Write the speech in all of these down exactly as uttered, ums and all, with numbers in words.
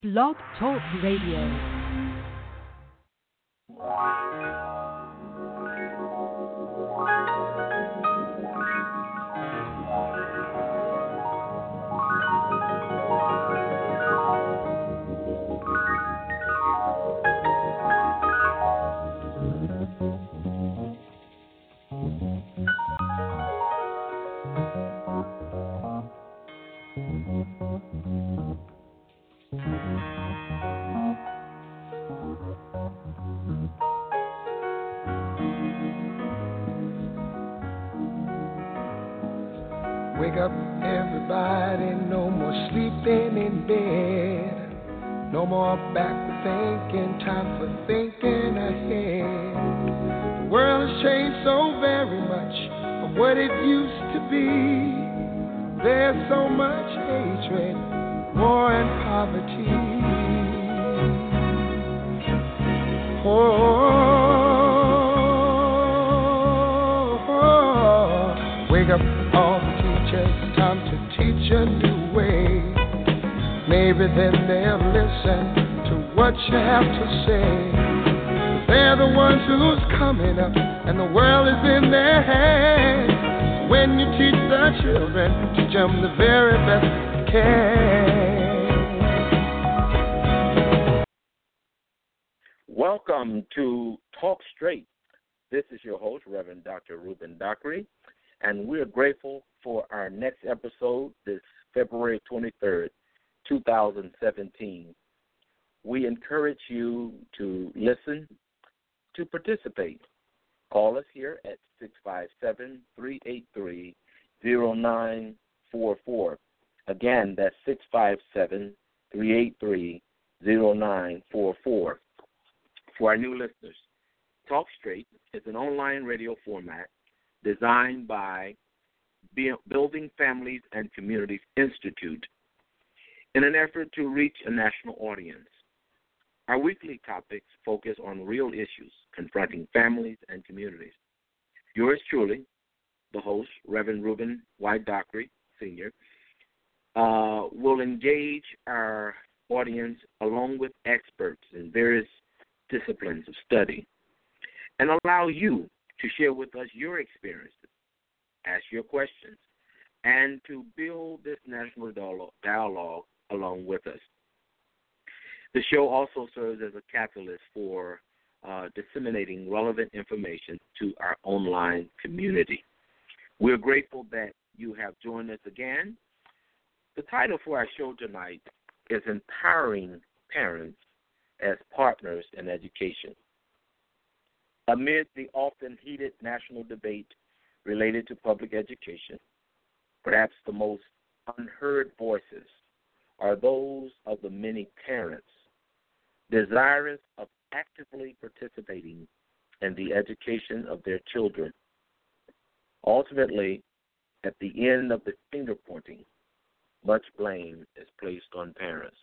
Blog Talk Radio. Wake up, everybody, no more sleeping in bed. No more backward thinking, time for thinking ahead. The world has changed so very much from what it used to be. There's so much hatred, war and poverty. Oh, oh, oh. Wake up, all teachers, time to teach a new way. Maybe then they'll listen to what you have to say. They're the ones who's coming up, and the world is in their hands. When you teach the children, teach them the very best you can. Welcome to Talk Straight. This is your host, Reverend Doctor Ruben Dockery. And we're grateful for our next episode this February twenty-third, twenty seventeen. We encourage you to listen, to participate. Call us here at six five seven, three eight three, zero nine four four. Again, that's six five seven, three eight three, zero nine four four. For our new listeners, Talk Straight is an online radio format designed by Building Families and Communities Institute in an effort to reach a national audience. Our weekly topics focus on real issues confronting families and communities. Yours truly, the host, Reverend Ruben White Dockery, Senior, uh, will engage our audience along with experts in various disciplines of study and allow you to share with us your experiences, ask your questions, and to build this national dialogue along with us. The show also serves as a catalyst for uh, disseminating relevant information to our online community. We're grateful that you have joined us again. The title for our show tonight is Empowering Parents as Partners in Education. Amid the often heated national debate related to public education, perhaps the most unheard voices are those of the many parents desirous of actively participating in the education of their children. Ultimately, at the end of the finger pointing, much blame is placed on parents.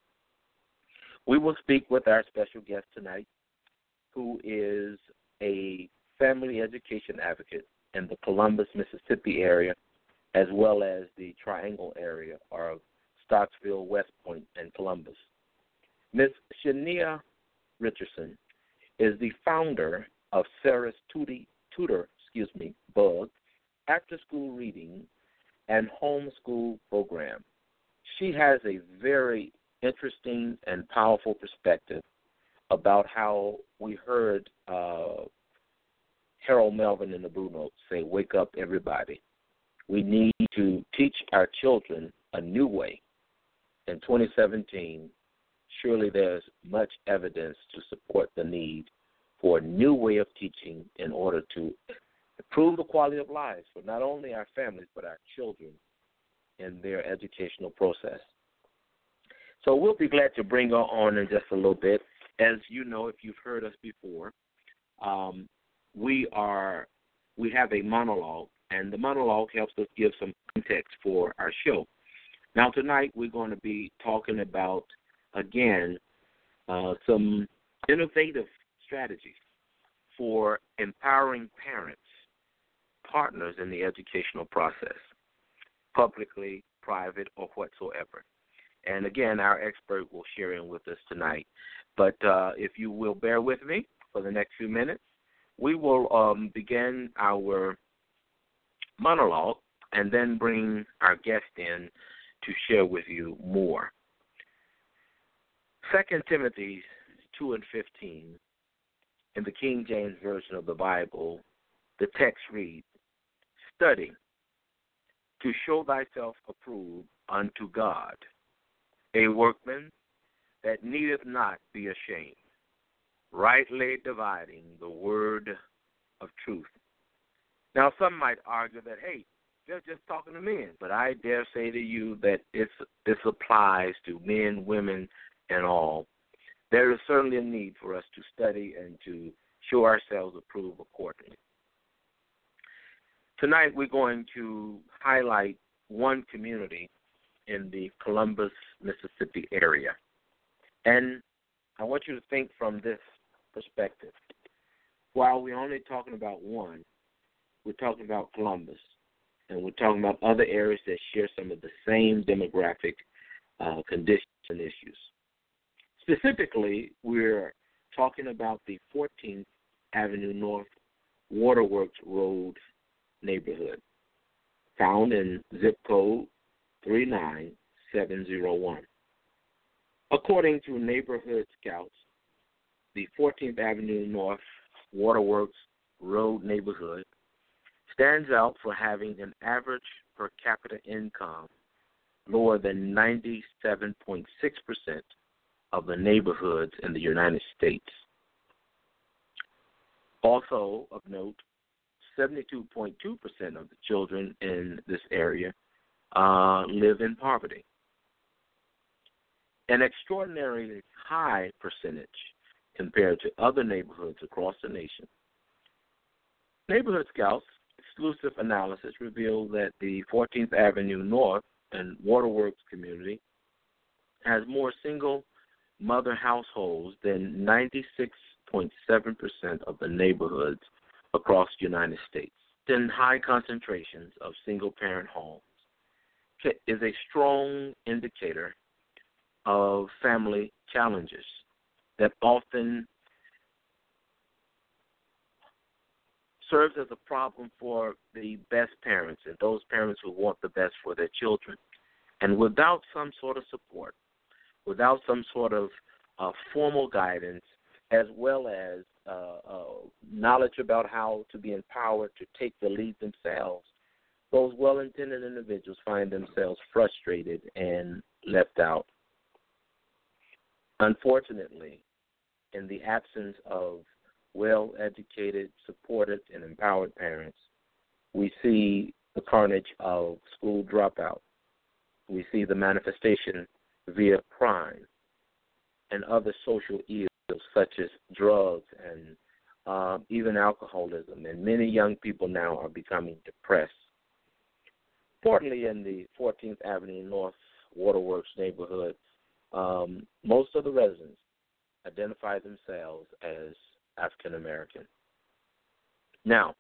We will speak with our special guest tonight, who is a family education advocate in the Columbus, Mississippi area, as well as the Triangle area, or Stocksville, West Point, and Columbus. Miz Shania Richardson is the founder of Sarah's Tutor, Tutor excuse me, Bug, after-school reading and homeschool program. She has a very interesting and powerful perspective about how we heard uh, Harold Melvin in the Blue Note say, "Wake up, everybody." We need to teach our children a new way. In twenty seventeen, surely there's much evidence to support the need for a new way of teaching in order to improve the quality of lives for not only our families but our children in their educational process. So we'll be glad to bring her on in just a little bit. As you know, if you've heard us before, um, we are we have a monologue, and the monologue helps us give some context for our show. Now, tonight we're going to be talking about, again, uh, some innovative strategies for empowering parents, partners in the educational process, publicly, private, or whatsoever. And again, our expert will share in with us tonight. But uh, if you will bear with me for the next few minutes, we will um, begin our monologue and then bring our guest in to share with you more. Second Timothy two and fifteen, in the King James Version of the Bible, the text reads, "Study to show thyself approved unto God, a workman that needeth not be ashamed, rightly dividing the word of truth." Now, some might argue that, hey, they're just talking to men, but I dare say to you that it's, this applies to men, women, and all. There is certainly a need for us to study and to show ourselves approved accordingly. Tonight we're going to highlight one community in the Columbus, Mississippi area. And I want you to think from this perspective. While we're only talking about one, we're talking about Columbus, and we're talking about other areas that share some of the same demographic uh, conditions and issues. Specifically, we're talking about the fourteenth Avenue North Waterworks Road neighborhood, found in zip code three nine seven zero one. According to Neighborhood Scouts, the fourteenth Avenue North Waterworks Road neighborhood stands out for having an average per capita income lower than ninety-seven point six percent of the neighborhoods in the United States. Also of note, seventy-two point two percent of the children in this area uh, live in poverty. An extraordinarily high percentage compared to other neighborhoods across the nation. Neighborhood Scouts' exclusive analysis revealed that the fourteenth Avenue North and Waterworks community has more single mother households than ninety-six point seven percent of the neighborhoods across the United States. Then high concentrations of single-parent homes is a strong indicator of family challenges that often serves as a problem for the best parents and those parents who want the best for their children. And without some sort of support, without some sort of uh, formal guidance, as well as uh, uh, knowledge about how to be empowered to take the lead themselves, those well-intended individuals find themselves frustrated and left out. Unfortunately, in the absence of well-educated, supported, and empowered parents, we see the carnage of school dropout. We see the manifestation via crime and other social ills such as drugs and uh, even alcoholism. And many young people now are becoming depressed. Importantly, in the fourteenth Avenue North Waterworks neighborhood, um, most of the residents identify themselves as African American. Now,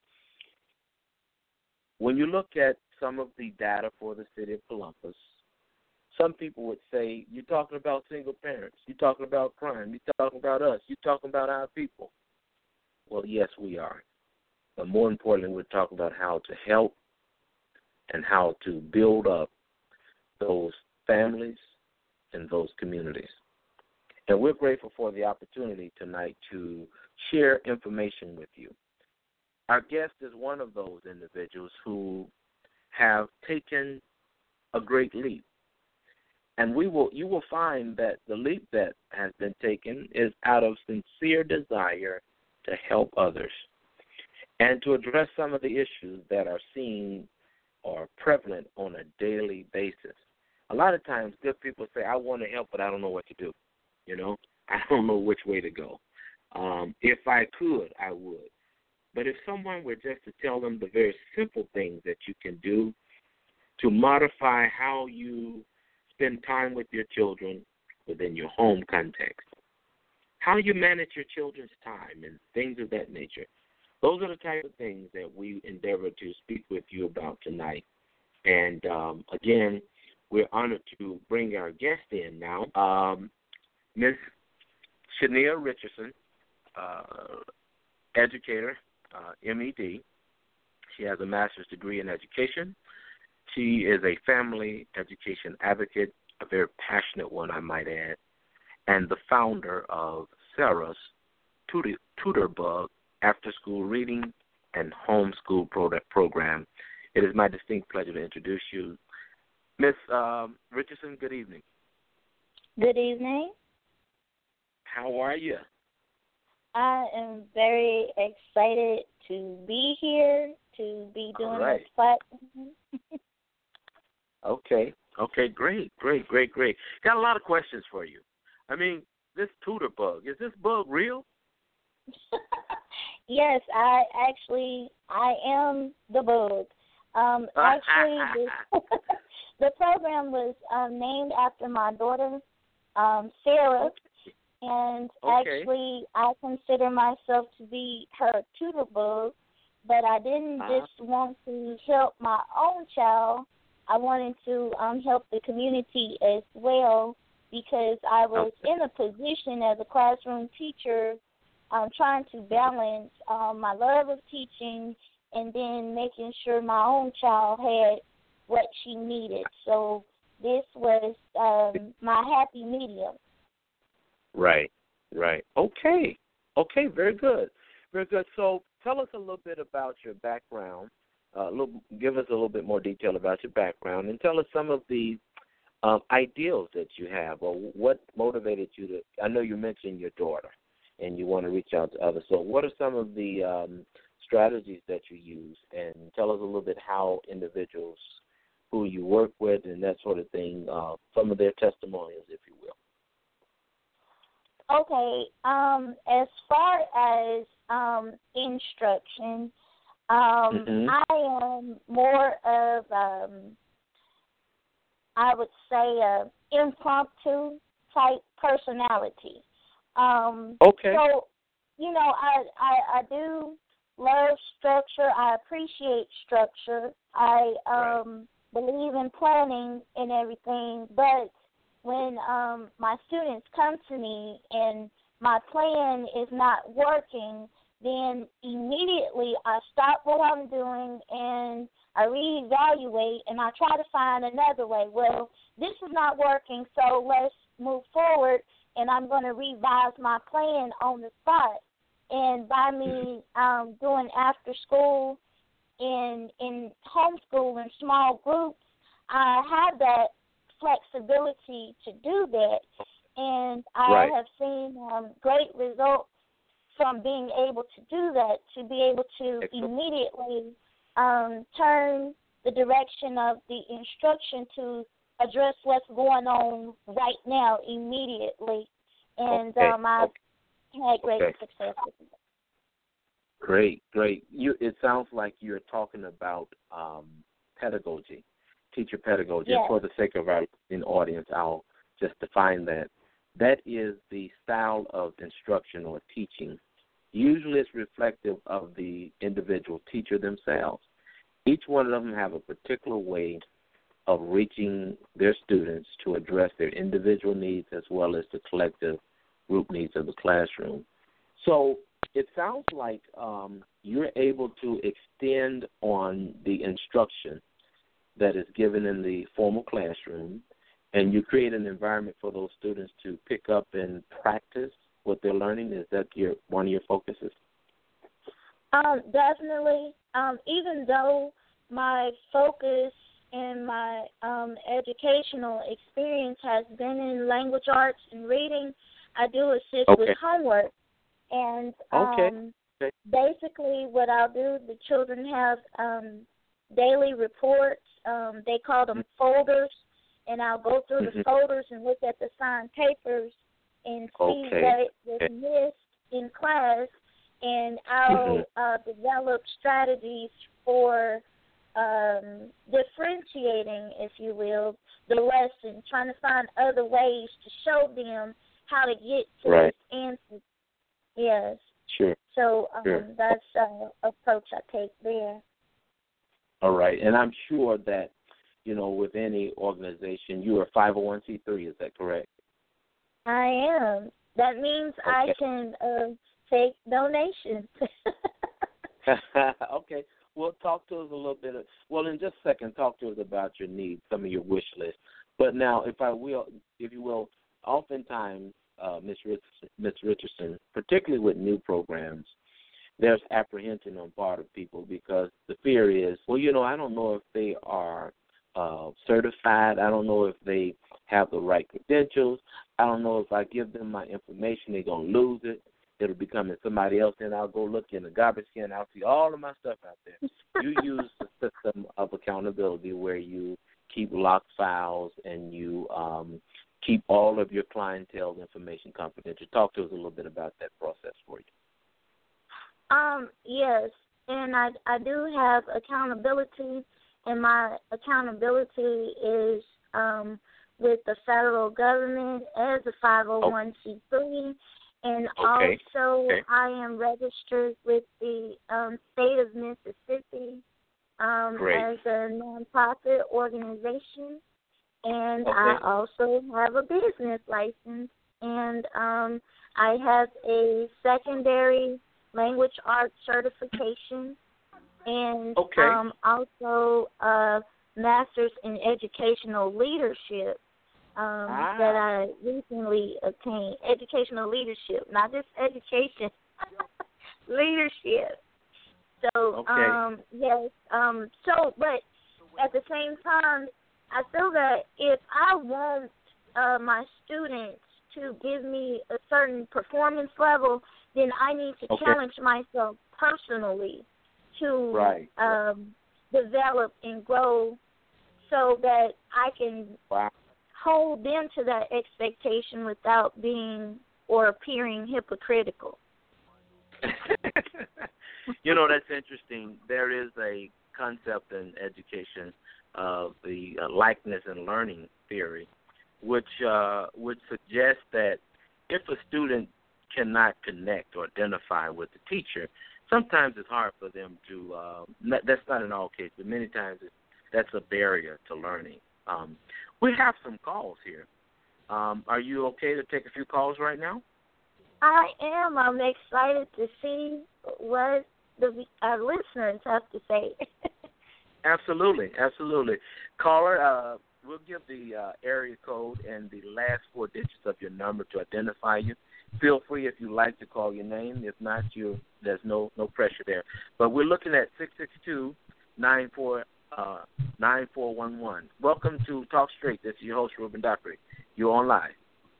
when you look at some of the data for the city of Columbus, some people would say, you're talking about single parents, you're talking about crime, you're talking about us, you're talking about our people. Well, yes, we are. But more importantly, we're talking about how to help and how to build up those families and those communities. And we're grateful for the opportunity tonight to share information with you. Our guest is one of those individuals who have taken a great leap. And we will, you will find that the leap that has been taken is out of sincere desire to help others and to address some of the issues that are seen or prevalent on a daily basis. A lot of times good people say, I want to help, but I don't know what to do. You know, I don't know which way to go. Um, if I could, I would. But if someone were just to tell them the very simple things that you can do to modify how you spend time with your children within your home context, how you manage your children's time and things of that nature, those are the type of things that we endeavor to speak with you about tonight. And, um, again, we're honored to bring our guest in now, um, Miz Shania Richardson, uh, educator, uh, M E D. She has a master's degree in education. She is a family education advocate, a very passionate one, I might add, and the founder of Sarah's Tutor, Tutor Bug after-school reading and homeschool product program. It is my distinct pleasure to introduce you. Miss um, Richardson, good evening. Good evening. How are you? I am very excited to be here, to be doing right. this platform. Okay. Okay, great, great, great, great. Got a lot of questions for you. I mean, this tutor bug, is this bug real? Yes, I actually, I am the bug. Um, actually, the, the program was um, named after my daughter, um, Sarah, and okay. actually I consider myself to be her tutor bug, but I didn't uh-huh. just want to help my own child. I wanted to um, help the community as well because I was okay. in a position as a classroom teacher um, trying to balance um, my love of teaching and then making sure my own child had what she needed. So this was um, my happy medium. Right, right. Okay, okay, very good, very good. So tell us a little bit about your background. Uh, a little, give us a little bit more detail about your background, and tell us some of the um, ideals that you have, or what motivated you to. I know you mentioned your daughter, and you want to reach out to others. So, what are some of the um, strategies that you use, and tell us a little bit how individuals who you work with and that sort of thing, uh, some of their testimonials, if you will. Okay. Um, as far as um, instruction. Um, mm-hmm. I am more of, um, I would say, a impromptu type personality. Um, okay. So, you know, I, I, I do love structure. I appreciate structure. I um, right. believe in planning and everything. But when um, my students come to me and my plan is not working, then immediately I stop what I'm doing and I reevaluate and I try to find another way. Well, this is not working, so let's move forward, and I'm going to revise my plan on the spot. And by me um, doing after school in in homeschool in small groups, I have that flexibility to do that, and I right. have seen um, great results from being able to do that, to be able to Excellent. immediately um, turn the direction of the instruction to address what's going on right now immediately. And okay. um, I've okay. had great okay. success with it. Great, great. You, it sounds like you're talking about um, pedagogy, teacher pedagogy. Yes. And for the sake of our listening audience, I'll just define that. That is the style of instruction or teaching. Usually it's reflective of the individual teacher themselves. Each one of them have a particular way of reaching their students to address their individual needs as well as the collective group needs of the classroom. So it sounds like um, you're able to extend on the instruction that is given in the formal classroom, and you create an environment for those students to pick up and practice what they're learning. Is that your one of your focuses? Um, definitely. Um, even though my focus in my um, educational experience has been in language arts and reading, I do assist okay. with homework. And um, okay. okay. basically what I'll do, the children have um, daily reports. Um, they call them folders. And I'll go through mm-hmm. the folders and look at the signed papers and see okay. what was okay. missed in class. And I'll mm-hmm. uh, develop strategies for um, differentiating, if you will, the lesson, trying to find other ways to show them how to get to right. this answer. Yes. Sure. So um, sure. that's the uh, approach I take there. All right. And I'm sure that you know, with any organization. You are five oh one c three, is that correct? I am. That means Okay. I can uh, take donations. Okay. Well, talk to us a little bit. Of, well, in just a second, talk to us about your needs, some of your wish list. But now, if I will, if you will, oftentimes, uh, Miz Richardson, Miz Richardson, particularly with new programs, there's apprehension on part of people because the fear is, well, you know, I don't know if they are uh, certified. I don't know if they have the right credentials. I don't know if I give them my information, they're going to lose it. It'll become in somebody else, and I'll go look in the garbage can. I'll see all of my stuff out there. You use the system of accountability where you keep locked files and you um, keep all of your clientele's information confidential. Talk to us a little bit about that process for you. Um, yes, and I, I do have accountability, and my accountability is um, with the federal government as a five oh one c three. And Okay. also, Okay. I am registered with the um, state of Mississippi um, as a nonprofit organization. And Okay. I also have a business license. And um, I have a secondary language arts certification. And Okay. um, also a master's in educational leadership. Um, ah. that I recently obtained. Educational leadership, not just education, leadership. So, Okay. um, yes, um, so, but at the same time, I feel that if I want uh, my students to give me a certain performance level, then I need to Okay. challenge myself personally to Right. um, develop and grow so that I can Wow. hold them to that expectation without being or appearing hypocritical. You know, that's interesting. There is a concept in education of the uh, likeness and learning theory, which uh, would suggest that if a student cannot connect or identify with the teacher, sometimes it's hard for them to, uh, not, that's not in all cases, but many times it's, that's a barrier to learning. Um, we have some calls here. Um, are you okay to take a few calls right now? I am. I'm excited to see what the our listeners have to say. Absolutely, absolutely. Caller, uh, we'll give the uh, area code and the last four digits of your number to identify you. Feel free if you like to call your name. If not, you there's no no pressure there. But we're looking at six six two, nine four one one. Welcome to Talk Straight. This is your host, Ruben Dockery. You're on live.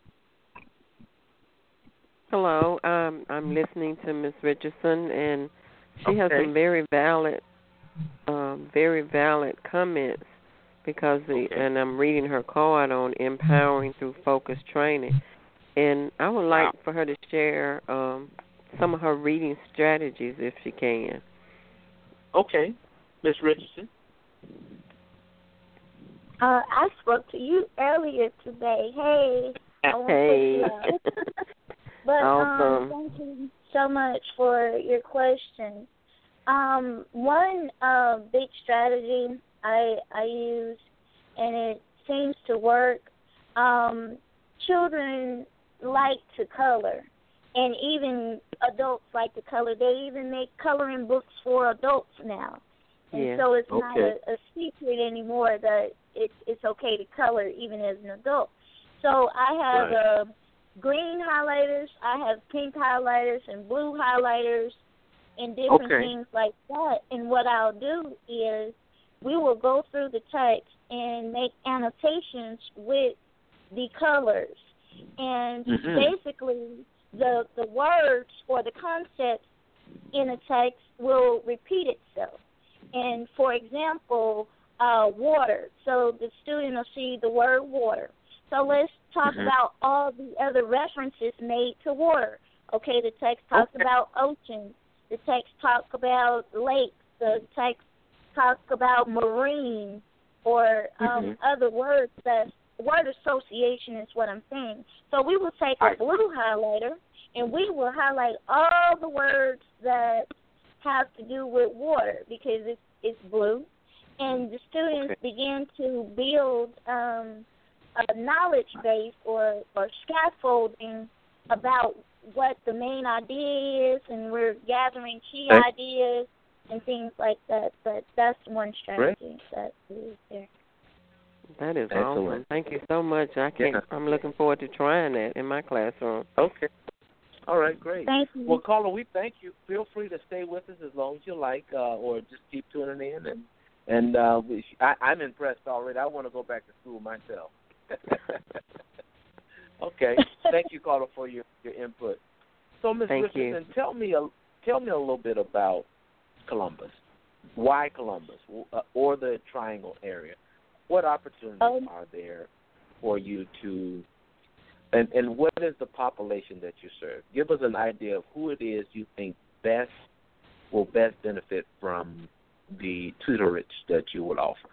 Hello. Um, I'm listening to Miz Richardson, and she okay. has some very valid, um, very valid comments because the okay. and I'm reading her card on empowering through focused training, and I would like wow. for her to share um, some of her reading strategies if she can. Okay, Miz Richardson. Uh, I spoke to you earlier today. Hey. I want Hey. to But awesome. um, thank you so much for your question. Um, one uh, big strategy I I use, and it seems to work. Um, children like to color, and even adults like to color. They even make coloring books for adults now, and yeah. so it's okay. not a, a secret anymore that it's it's okay to color even as an adult. So I have right. a green highlighters, I have pink highlighters and blue highlighters and different okay. things like that. And what I'll do is we will go through the text and make annotations with the colors. And mm-hmm. basically the the words or the concepts in a text will repeat itself. And for example, uh, water. So the student will see the word water. So let's talk mm-hmm. about all the other references made to water. Okay, the text talks okay. about oceans. The text talks about lakes. The text talks about marine or um, mm-hmm. other words. That word association is what I'm saying. So we will take a blue highlighter and we will highlight all the words that have to do with water because it's, it's blue. and the students okay. begin to build um, a knowledge base or, or scaffolding about what the main idea is, and we're gathering key okay. ideas and things like that. But that's one strategy Great. that is there. That is Excellent. awesome. Thank you so much. I can Yeah. I'm looking forward to trying that in my classroom. Okay. All right, great. Thank you. Well, caller, we thank you. Feel free to stay with us as long as you like, uh, or just keep tuning in. And and uh, we, I, I'm impressed already. I want to go back to school myself. Okay. Thank you, caller, for your, your input. So, Miz Richardson, you. tell me a tell me a little bit about Columbus. Why Columbus, or the Triangle area? What opportunities um, are there for you to, and, and what is the population that you serve? Give us an idea of who it is you think best will best benefit from the tutorage that you would offer.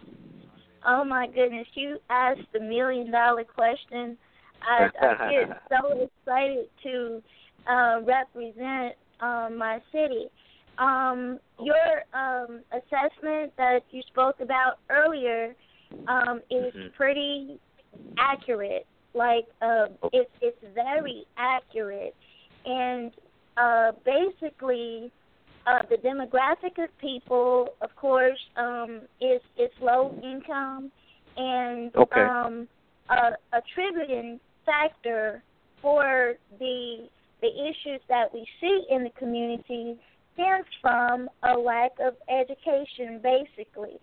Oh, my goodness. You asked the million-dollar question. I, I get so excited to uh, represent um, my city. Um, your um, assessment that you spoke about earlier um, is mm-hmm. pretty accurate. Like, uh, it's it's very accurate. And uh, basically, uh, the demographic of people, of course, um, is, is low income. And okay. um, a attributing factor for the the issues that we see in the community stems from a lack of education, basically.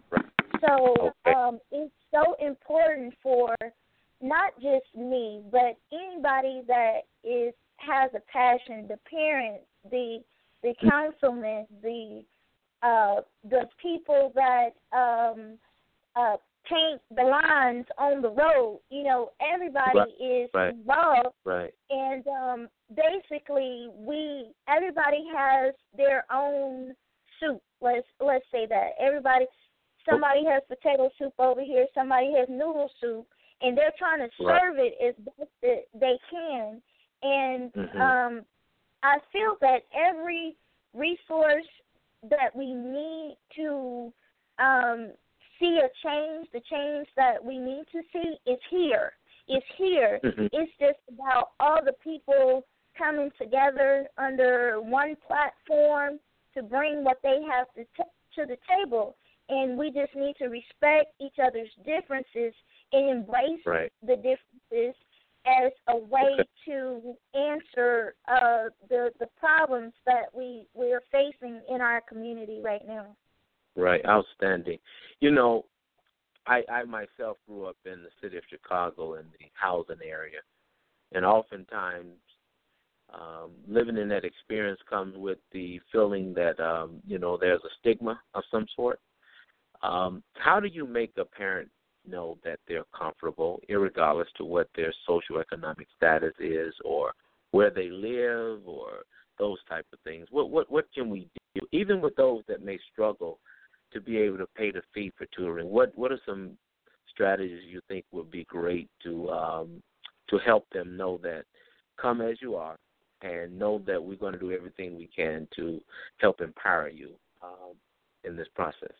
So okay. um, it's so important for not just me, but anybody that is has a passion, the parents, the the councilmen, the uh, the people that um, uh, paint the lines on the road. You know, everybody right. is right. involved. Right. And um, basically, we everybody has their own soup. Let's let's say that everybody. Somebody has potato soup over here. Somebody has noodle soup, and they're trying to serve right. it as best that they can. And mm-hmm. um, I feel that every resource that we need to um, see a change, the change that we need to see, is here. It's here. Mm-hmm. It's just about all the people coming together under one platform to bring what they have to t- to the table. And we just need to respect each other's differences and embrace right. the differences as a way okay. to answer uh, the the problems that we, we are facing in our community right now. Right, outstanding. You know, I, I myself grew up in the city of Chicago in the housing area, and oftentimes um, living in that experience comes with the feeling that, um, you know, there's a stigma of some sort. Um, how do you make a parent know that they're comfortable, irregardless to what their socioeconomic status is or where they live or those type of things? What what what can we do, even with those that may struggle to be able to pay the fee for tutoring? What what are some strategies you think would be great to um, to help them know that come as you are and know that we're going to do everything we can to help empower you um, in this process?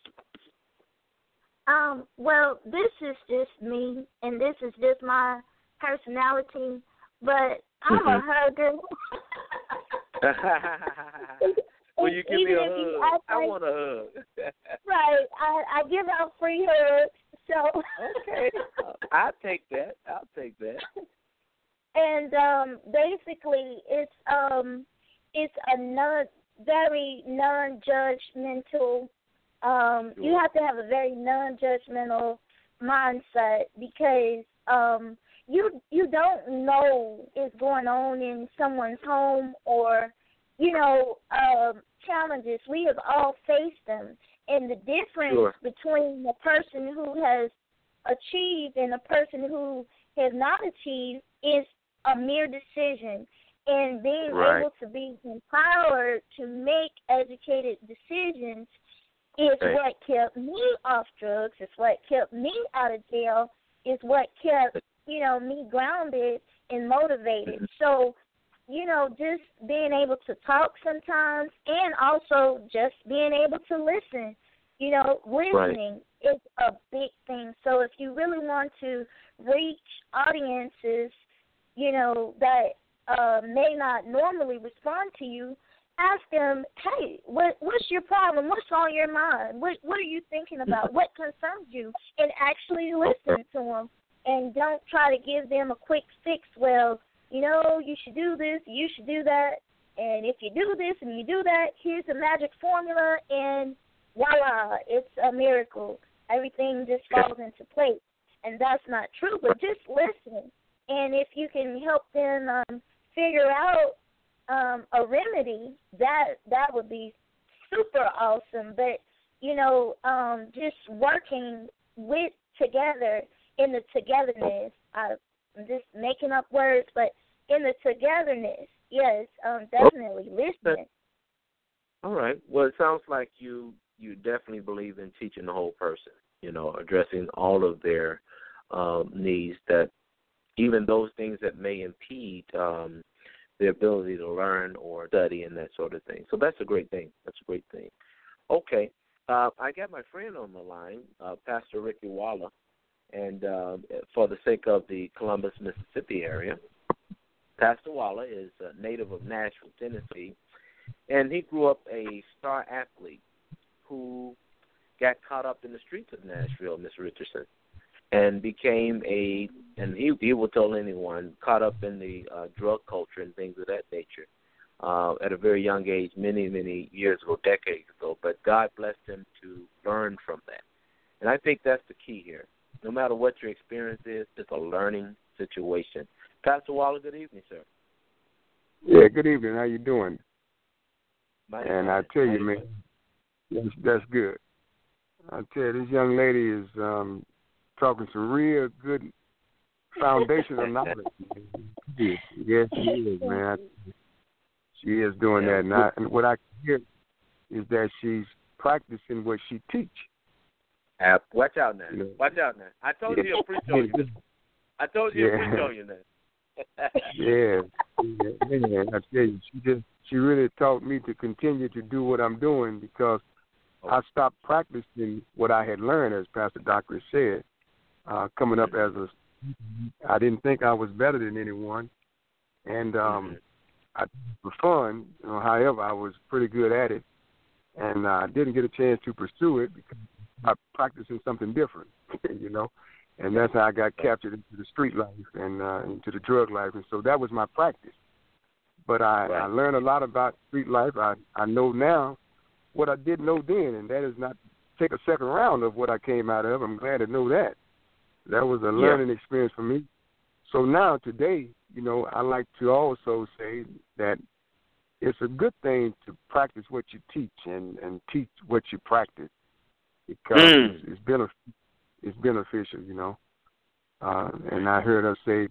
Um, well, this is just me, and this is just my personality, but I'm mm-hmm. a hugger. Will you give Even me a if hug? You I like, want a hug. Right. I, I give out free hugs. So okay. I'll take that. I'll take that. And um, basically, it's um, it's a non, very non-judgmental. Um, sure. You have to have a very non-judgmental mindset because um, you you don't know what's going on in someone's home or, you know, um, challenges. We have all faced them. And the difference sure. between the person who has achieved and the person who has not achieved is a mere decision. And being right. able to be empowered to make educated decisions is okay. what kept me off drugs. It's what kept me out of jail. It's what kept, you know, me grounded and motivated. Mm-hmm. So, you know, just being able to talk sometimes and also just being able to listen. You know, listening right. is a big thing. So if you really want to reach audiences, you know, that uh, may not normally respond to you, ask them, hey, what, what's your problem? What's on your mind? What What are you thinking about? What concerns you? And actually listen to them. And don't try to give them a quick fix. Well, you know, you should do this, you should do that. And if you do this and you do that, here's the magic formula, and voila, it's a miracle. Everything just falls into place. And that's not true, but just listen. And if you can help them um, figure out um, a remedy, that that would be super awesome. But, you know, um, just working with together in the togetherness, I, I'm just making up words, but in the togetherness, yes, um, definitely listening. All right. Well, it sounds like you you definitely believe in teaching the whole person, you know, addressing all of their um, needs, that even those things that may impede um, the ability to learn or study and that sort of thing. So that's a great thing. That's a great thing. Okay. Uh, I got my friend on the line, uh, Pastor Ricky Waller, and uh, for the sake of the Columbus, Mississippi area, Pastor Waller is a native of Nashville, Tennessee, and he grew up a star athlete who got caught up in the streets of Nashville, Mister Richardson, and became a, and he, he will tell anyone, caught up in the uh, drug culture and things of that nature uh, at a very young age, many, many years ago, decades ago. But God blessed him to learn from that. And I think that's the key here. No matter what your experience is, it's a learning situation. Pastor Waller, good evening, sir. Yeah, good evening. How you doing? My and I tell you, man, that's, that's good. I tell you, this young lady is um, talking some real good foundational knowledge. Yes, she is, man. She is doing that. And, I, and what I hear is that she's practicing what she teach. Uh, watch out now. You know? Watch out now. I told yeah. you to preach on you. I told you yeah. to preach on you now. yeah, yeah, I tell you, she just she really taught me to continue to do what I'm doing, because oh. I stopped practicing what I had learned, as Pastor Doctor said, uh, coming up as a. I didn't think I was better than anyone, and um, mm-hmm. I for fun. You know, however, I was pretty good at it, and I uh, didn't get a chance to pursue it because I practicing something different, you know. And that's how I got captured into the street life and uh, into the drug life. And so that was my practice. But I, right. I learned a lot about street life. I, I know now what I didn't know then, and that is not take a second round of what I came out of. I'm glad to know that. That was a learning yeah. experience for me. So now, today, you know, I like to also say that it's a good thing to practice what you teach and, and teach what you practice, because mm. it's, it's beneficial. It's beneficial, you know. Uh, and I heard her say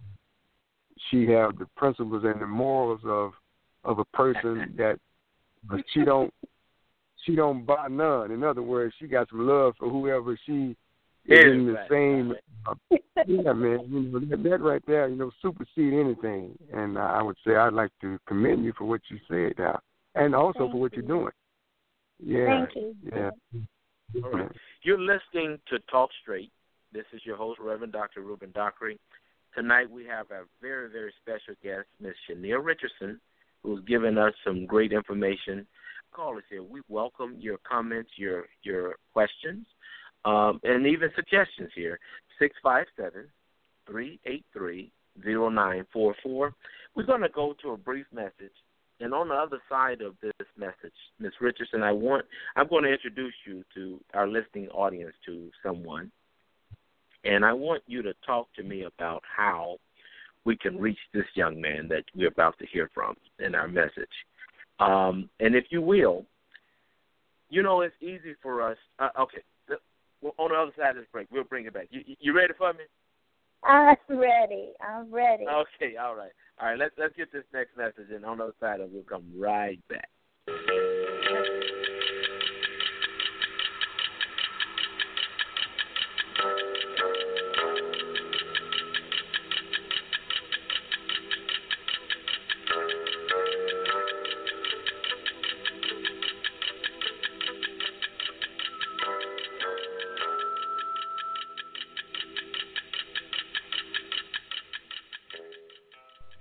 she have the principles and the morals of of a person that but she don't she don't buy none. In other words, she got some love for whoever she is yeah, in the right. same. Uh, yeah, man. You know, that, that right there, you know, supersede anything. And uh, I would say I'd like to commend you for what you said, now, and also Thank for what you. you're doing. Yeah. Thank you. Yeah. All right. You're listening to Talk Straight. This is your host, Reverend Doctor Ruben Dockery. Tonight we have a very, very special guest, Miss Shania Richardson, who's given us some great information. Call us here. We welcome your comments, your your questions, um, and even suggestions here. six five seven, three eight three, zero nine four four. We're going to go to a brief message. And on the other side of this message, Miz Richardson, I want I'm going to introduce you to our listening audience to someone, and I want you to talk to me about how we can reach this young man that we're about to hear from in our message. Um, and if you will, you know, it's easy for us. Uh, okay, on the other side of this break, we'll bring it back. You, you ready for me? I'm ready. I'm ready. Okay, all right. All right, let's let's get this next message, and on the other side of it, we'll come right back.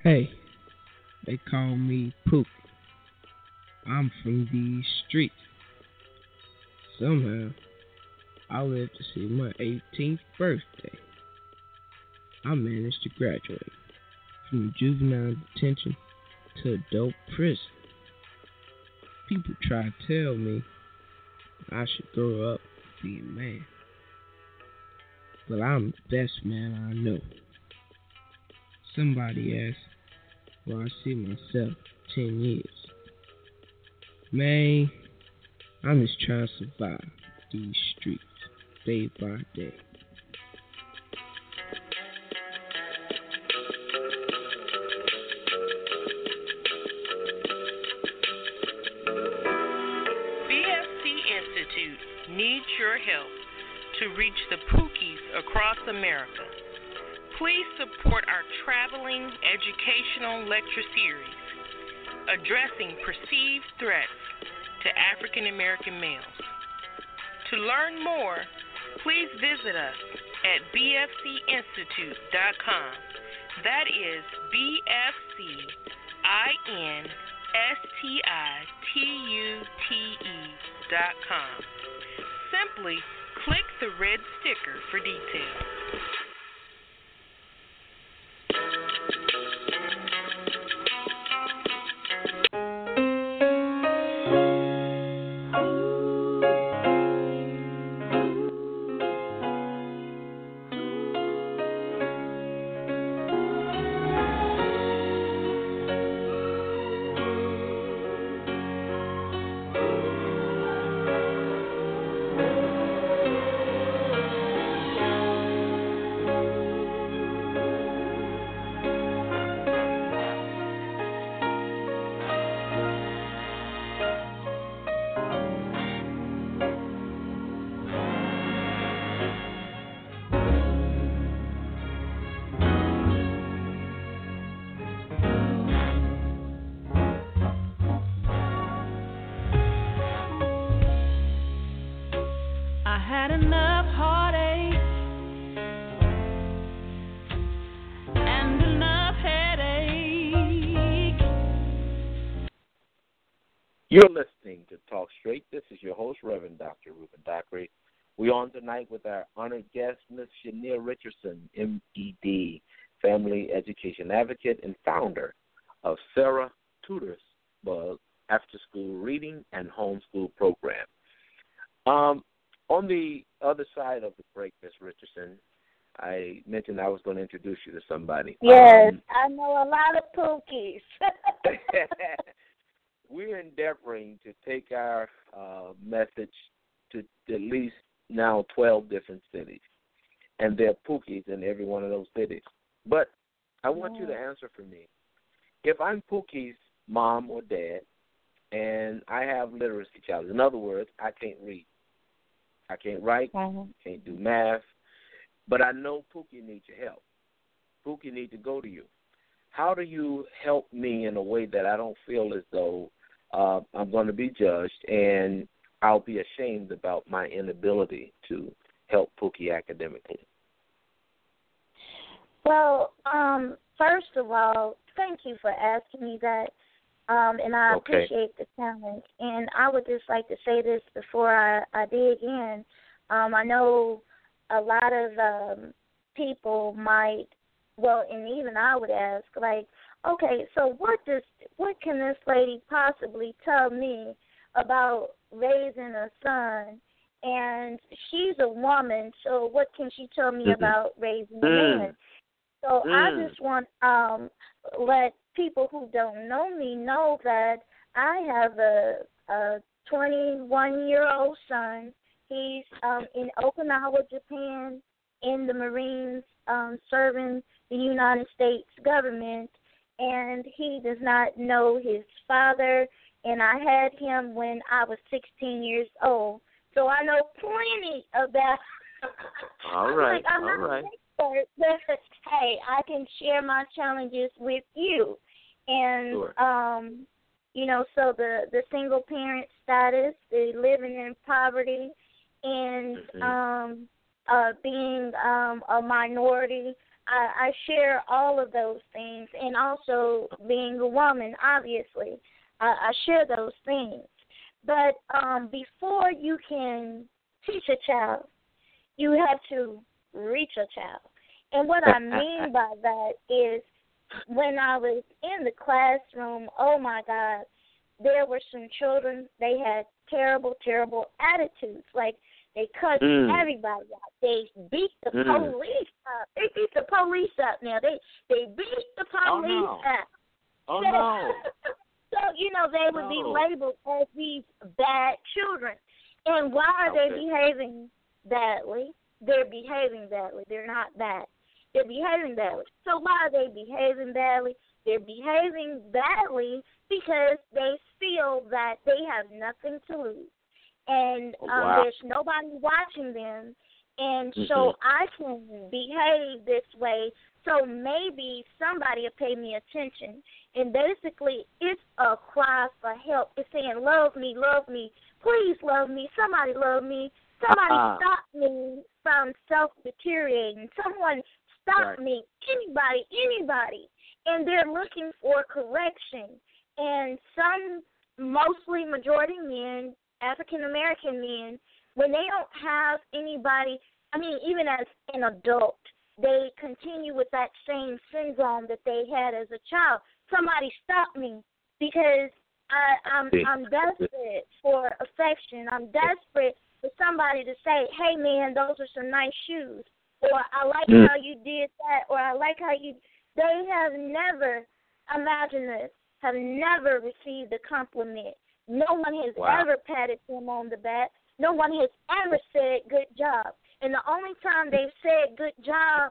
Hey, they call me Pook. I'm from these streets. Somehow, I lived to see my eighteenth birthday. I managed to graduate from juvenile detention to adult prison. People try to tell me I should grow up and be a man. But I'm the best man I know. Somebody asked where I see myself in ten years. Man, I'm just trying to survive these streets day by day. B F C Institute needs your help to reach the Pookies across America. Please support our traveling educational lecture series addressing perceived threats to African American males. To learn more, please visit us at b f c institute dot com. That is B F C I N S T I T U T E dot com. Simply click the red sticker for details. You're listening to Talk Straight. This is your host, Reverend Doctor Ruben Dockery. We're on tonight with our honored guest, Miz Shania Richardson, M E D, family education advocate and founder of Sarah Tutors Bug after-school reading and homeschool program. Um, on the other side of the break, Miz Richardson, I mentioned I was going to introduce you to somebody. Yes, um, I know a lot of Pookies. We're endeavoring to take our uh, message to at least now twelve different cities, and there are Pookies in every one of those cities. But I want yeah. you to answer for me. If I'm Pookie's mom or dad, and I have literacy challenges, in other words, I can't read, I can't write, mm-hmm. can't do math, but I know Pookie needs your help. Pookie needs to go to you. How do you help me in a way that I don't feel as though uh, I'm going to be judged and I'll be ashamed about my inability to help Pookie academically? Well, um, first of all, thank you for asking me that, um, and I okay. appreciate the challenge. And I would just like to say this before I, I dig in. Um, I know a lot of um, people might, well, and even I would ask, like, okay, so what does what can this lady possibly tell me about raising a son? And she's a woman, so what can she tell me mm-hmm. about raising a mm. man? So mm. I just want um let people who don't know me know that I have a a twenty-one-year-old son. He's um, in Okinawa, Japan, in the Marines, um, serving the United States government, and he does not know his father, and I had him when I was sixteen years old. So I know plenty about All right, like, I'm all not right. an expert, but hey, I can share my challenges with you. And, sure. um, you know, so the, the single parent status, the living in poverty, and mm-hmm. um, uh, being um, a minority, I, I share all of those things, and also being a woman, obviously, I, I share those things. But um, before you can teach a child, you have to reach a child. And what I mean by that is when I was in the classroom, oh, my God, there were some children, they had terrible, terrible attitudes. Like, they cussed mm. everybody out. They beat the mm. police up. They beat the police up now. They they beat the police oh, no. up. Oh, no. So, you know, they would no. be labeled as these bad children. And why are okay. they behaving badly? They're behaving badly. They're not bad. They're behaving badly. So why are they behaving badly? They're behaving badly because they feel that they have nothing to lose. And um, wow. there's nobody watching them. And mm-hmm. so I can behave this way, so maybe somebody will pay me attention. And basically, it's a cry for help. It's saying, love me, love me, please love me, somebody love me, somebody uh-uh. stop me from self-deteriorating, someone stop right. me, anybody, anybody. And they're looking for correction. And some, mostly majority men, African-American men, when they don't have anybody, I mean, even as an adult, they continue with that same syndrome that they had as a child. Somebody stop me because I, I'm I'm desperate for affection. I'm desperate for somebody to say, hey, man, those are some nice shoes. Or I like mm. how you did that. Or I like how you, they have never, imagine this, have never received a compliment. No one has wow. ever patted them on the back. No one has ever said good job. And the only time they've said good job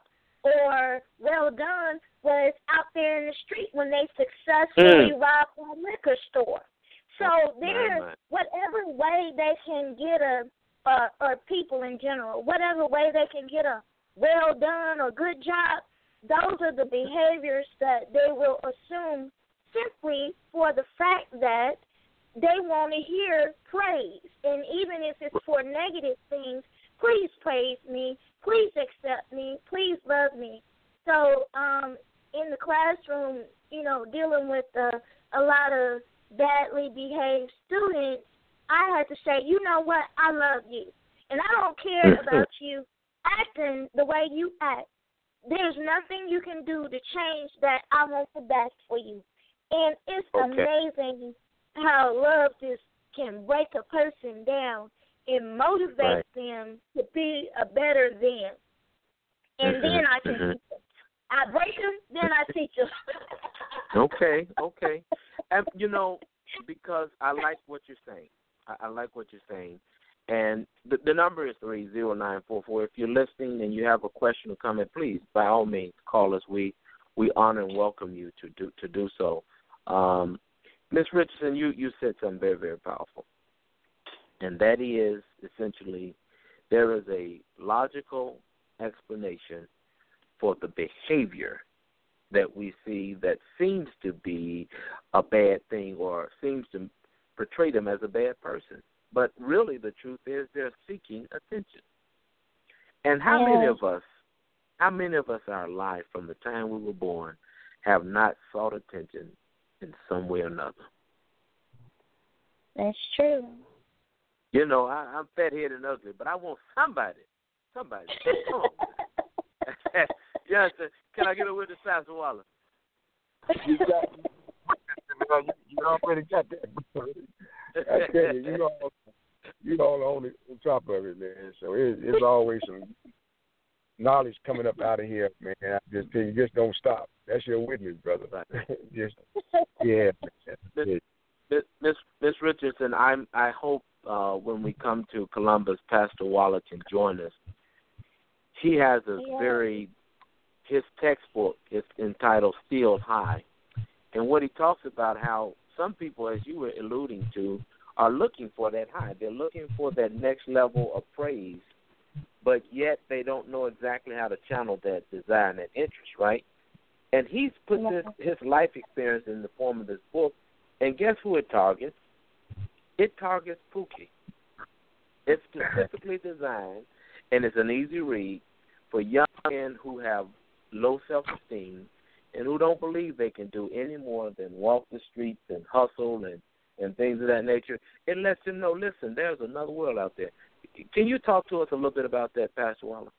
or well done was out there in the street when they successfully mm. robbed a liquor store. So there's whatever way they can get a, uh, or people in general, whatever way they can get a well done or good job, those are the behaviors that they will assume simply for the fact that they want to hear praise. And even if it's for negative things, please praise me, please accept me, please love me. So um, in the classroom, you know, dealing with uh, a lot of badly behaved students, I had to say, you know what, I love you. And I don't care about you acting the way you act. There's nothing you can do to change that. I want the best for you. And it's okay. amazing how love just can break a person down and motivate right. them to be a better them. And mm-hmm. then I can mm-hmm. teach them. I break them, then I teach them. okay, okay. And, you know, because I like what you're saying. I, I like what you're saying. And the, the number is three zero nine four four. If you're listening and you have a question or comment, please, by all means, call us. We we honor and welcome you to do to do so. Um, Miz Richardson, you, you said something very, very powerful, and that is essentially there is a logical explanation for the behavior that we see that seems to be a bad thing or seems to portray them as a bad person. But really the truth is they're seeking attention. And how yeah. many of us, how many of us are alive from the time we were born have not sought attention in some way or another? That's true. You know, I, I'm fat-headed and ugly, but I want somebody, somebody. Come on. Yes, can I get a with the sarsaparilla? You got, you, you already got that. I tell you, you all, you all on the on top of it, man. So it, it's always some knowledge coming up out of here, man. I just tell you, just don't stop. That's your witness, brother. just yeah. Miss Miss Richardson, I'm I hope uh, when we come to Columbus, Pastor Waller can join us. He has a yeah. very his textbook is entitled Still High, and what he talks about how some people, as you were alluding to, are looking for that high. They're looking for that next level of praise, but yet they don't know exactly how to channel that desire and that interest, right? And he's put yeah. this, his life experience in the form of this book, and guess who it targets? It targets Pookie. It's specifically designed, and it's an easy read, for young men who have low self-esteem, and who don't believe they can do any more than walk the streets and hustle and, and things of that nature. It lets them know, listen, there's another world out there. Can you talk to us a little bit about that, Pastor Waller?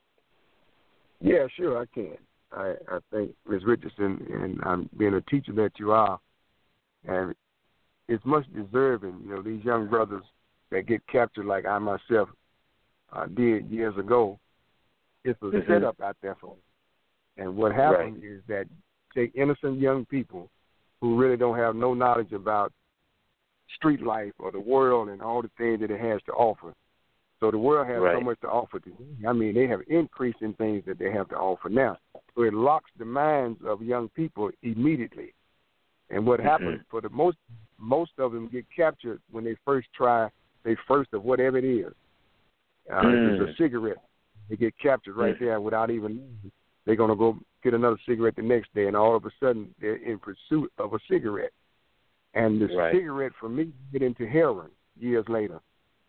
Yeah, sure, I can. I, I think, Miz Richardson, and I'm being a teacher that you are, and it's much deserving, you know, these young brothers that get captured like I myself uh, did years ago. It's a mm-hmm. setup out there for them. And what happens right. is that take innocent young people who really don't have no knowledge about street life or the world and all the things that it has to offer. So the world has right. so much to offer to them. I mean, they have increased in things that they have to offer now. So it locks the minds of young people immediately. And what mm-hmm. happens for the most, most of them get captured when they first try their first of whatever it is. Uh, mm. If it's a cigarette, they get captured right mm. there without even they're going to go get another cigarette the next day, and all of a sudden they're in pursuit of a cigarette. And the right. cigarette, for me, get into heroin years later.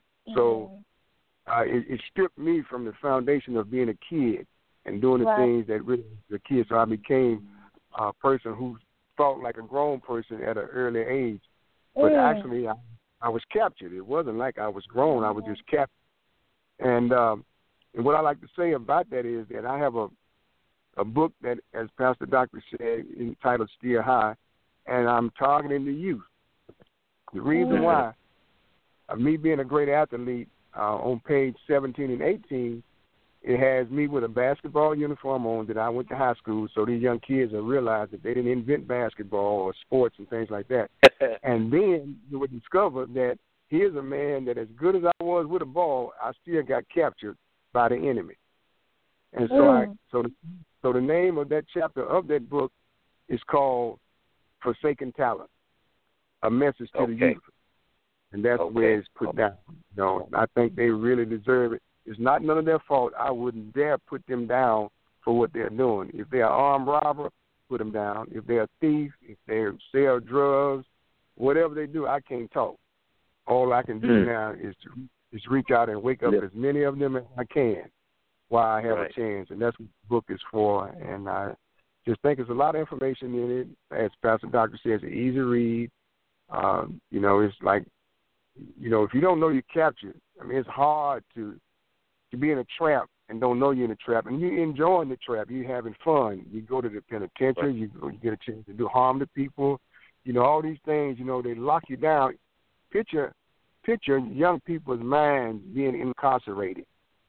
So uh, it, it stripped me from the foundation of being a kid and doing the right. things that really was a kid. So I became a person who thought like a grown person at an early age. But mm. actually, I, I was captured. It wasn't like I was grown. I was just captured. And, um, and what I like to say about that is that I have a, a book that, as Pastor Doctor said, entitled Still High, and I'm targeting the youth. The reason mm. why, uh, me being a great athlete, uh, on page seventeen and eighteen, it has me with a basketball uniform on that I went to high school, so these young kids will realize that they didn't invent basketball or sports and things like that. And then you would discover that here's a man that as good as I was with a ball, I still got captured by the enemy. And so mm. I so the, so the name of that chapter of that book is called Forsaken Talent, a message to okay. the youth. And that's okay. where it's put okay. down. You know, I think they really deserve it. It's not none of their fault. I wouldn't dare put them down for what they're doing. If they're an armed robber, put them down. If they're a thief, if they sell drugs, whatever they do, I can't talk. All I can do mm. now is to is reach out and wake up yep. as many of them as I can while I have right. a chance. And that's what the book is for. And I just think there's a lot of information in it. As Pastor Doctor says, an easy read. Um, you know, it's like, you know, if you don't know you're captured, I mean, it's hard to to be in a trap and don't know you're in a trap. And you're enjoying the trap. You're having fun. You go to the penitentiary. You, you get a chance to do harm to people. You know, all these things, you know, they lock you down. Picture picture young people's minds being incarcerated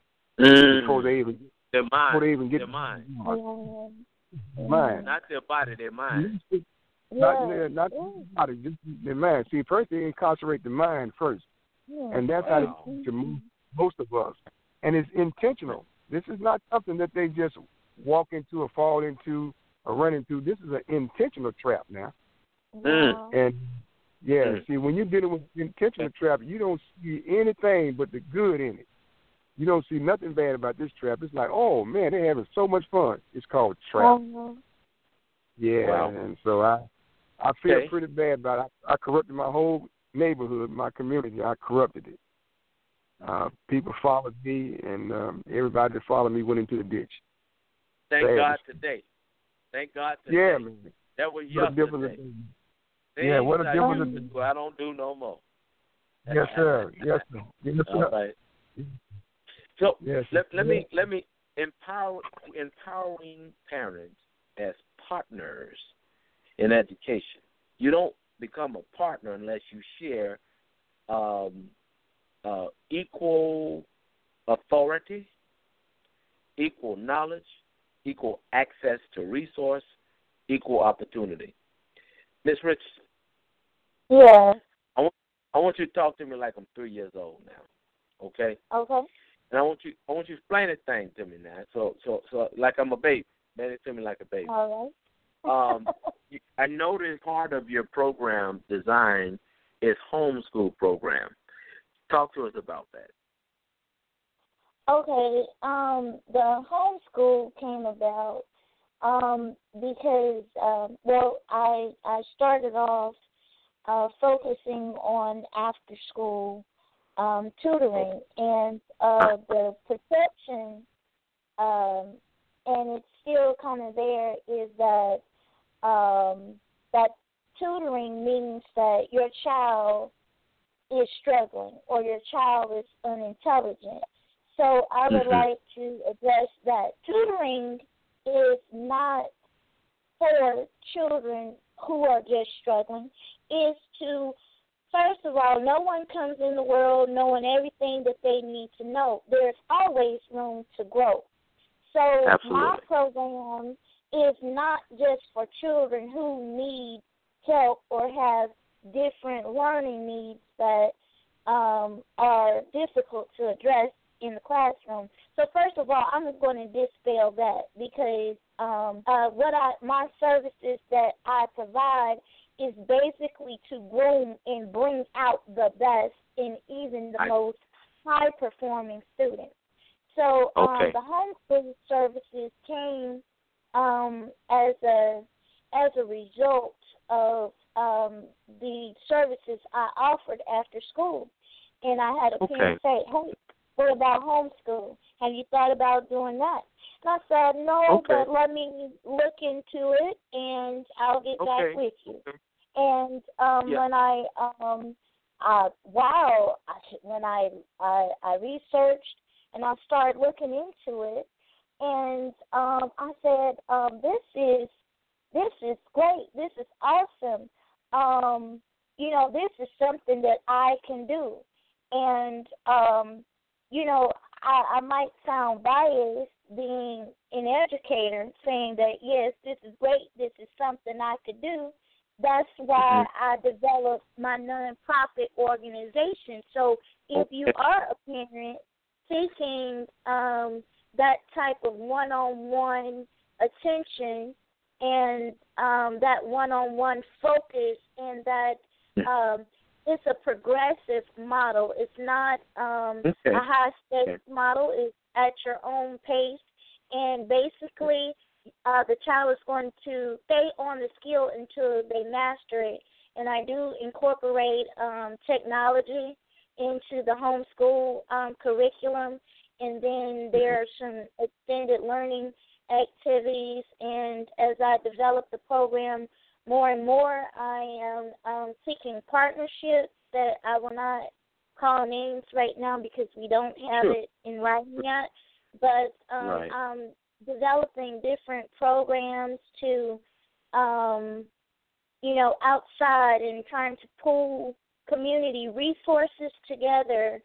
mm. before they even their mind. Before they even get their mind. Their mind. Not their body, their mind. Not their, not their body, just their mind. See, first they incarcerate the mind first, and that's wow. how they to move most of us. And it's intentional. This is not something that they just walk into or fall into or run into. This is an intentional trap now. Mm. And yeah, mm. see, when you're dealing with intentional trap, you don't see anything but the good in it. You don't see nothing bad about this trap. It's like, oh man, they're having so much fun. It's called trap. Uh-huh. Yeah, wow. and so I, I feel okay. pretty bad about it. I, I corrupted my whole neighborhood, my community. I corrupted it. Uh, people followed me, and um, everybody that followed me went into the ditch. Thank Sad. God today. Thank God today. Yeah, man. That was what yesterday. Yeah, what a difference. I don't do no more. Yes, sir. Yes, sir. Yes, sir. All right. So yes, let, let yes. me let me empower empowering parents as partners in education. You don't become a partner unless you share um, uh, equal authority, equal knowledge, equal access to resource, equal opportunity. Miz Richardson. Yeah. I want I want you to talk to me like I'm three years old now. Okay? Okay. And I want you I want you to explain a thing to me now. So so so like I'm a baby. Explain it to me like a baby. All right. um I noticed part of your program design is homeschool program. Talk to us about that. Okay. Um the homeschool came about Um, because, um, well, I I started off uh, focusing on after school um, tutoring, and uh, the perception, um, and it's still kind of there is that um, that tutoring means that your child is struggling or your child is unintelligent. So I would mm-hmm. like to address that. Tutoring is not for children who are just struggling. It's to, first of all, no one comes in the world knowing everything that they need to know. There's always room to grow. So Absolutely. my program is not just for children who need help or have different learning needs that um, are difficult to address in the classroom. So first of all, I'm going to dispel that because um, uh, what I my services that I provide is basically to groom and bring out the best in even the I, most high-performing students. So um, okay. the homeschool services came um, as a as a result of um, the services I offered after school, and I had a okay. parent say, "Hey, what about homeschool? Have you thought about doing that?" And I said, "No, okay. but let me look into it, and I'll get okay. back with you." Okay. And um, yeah. when I um, uh, wow, I, when I, I I researched and I started looking into it, and um, I said, um, "This is this is great. This is awesome. Um, you know, this is something that I can do." And um, you know, I, I might sound biased being an educator, saying that yes, this is great. This is something I could do. That's why mm-hmm. I developed my nonprofit organization. So if you are a parent seeking um, that type of one-on-one attention and um, that one-on-one focus and that um, it's a progressive model. It's not um, okay. a high-stakes okay. model. It's at your own pace. And basically, uh, the child is going to stay on the skill until they master it. And I do incorporate um, technology into the homeschool um, curriculum. And then there are some extended learning activities. And as I develop the program more and more, I am um, seeking partnerships that I will not call names right now because we don't have sure. it in writing yet. But um, right. I'm developing different programs to, um, you know, outside and trying to pull community resources together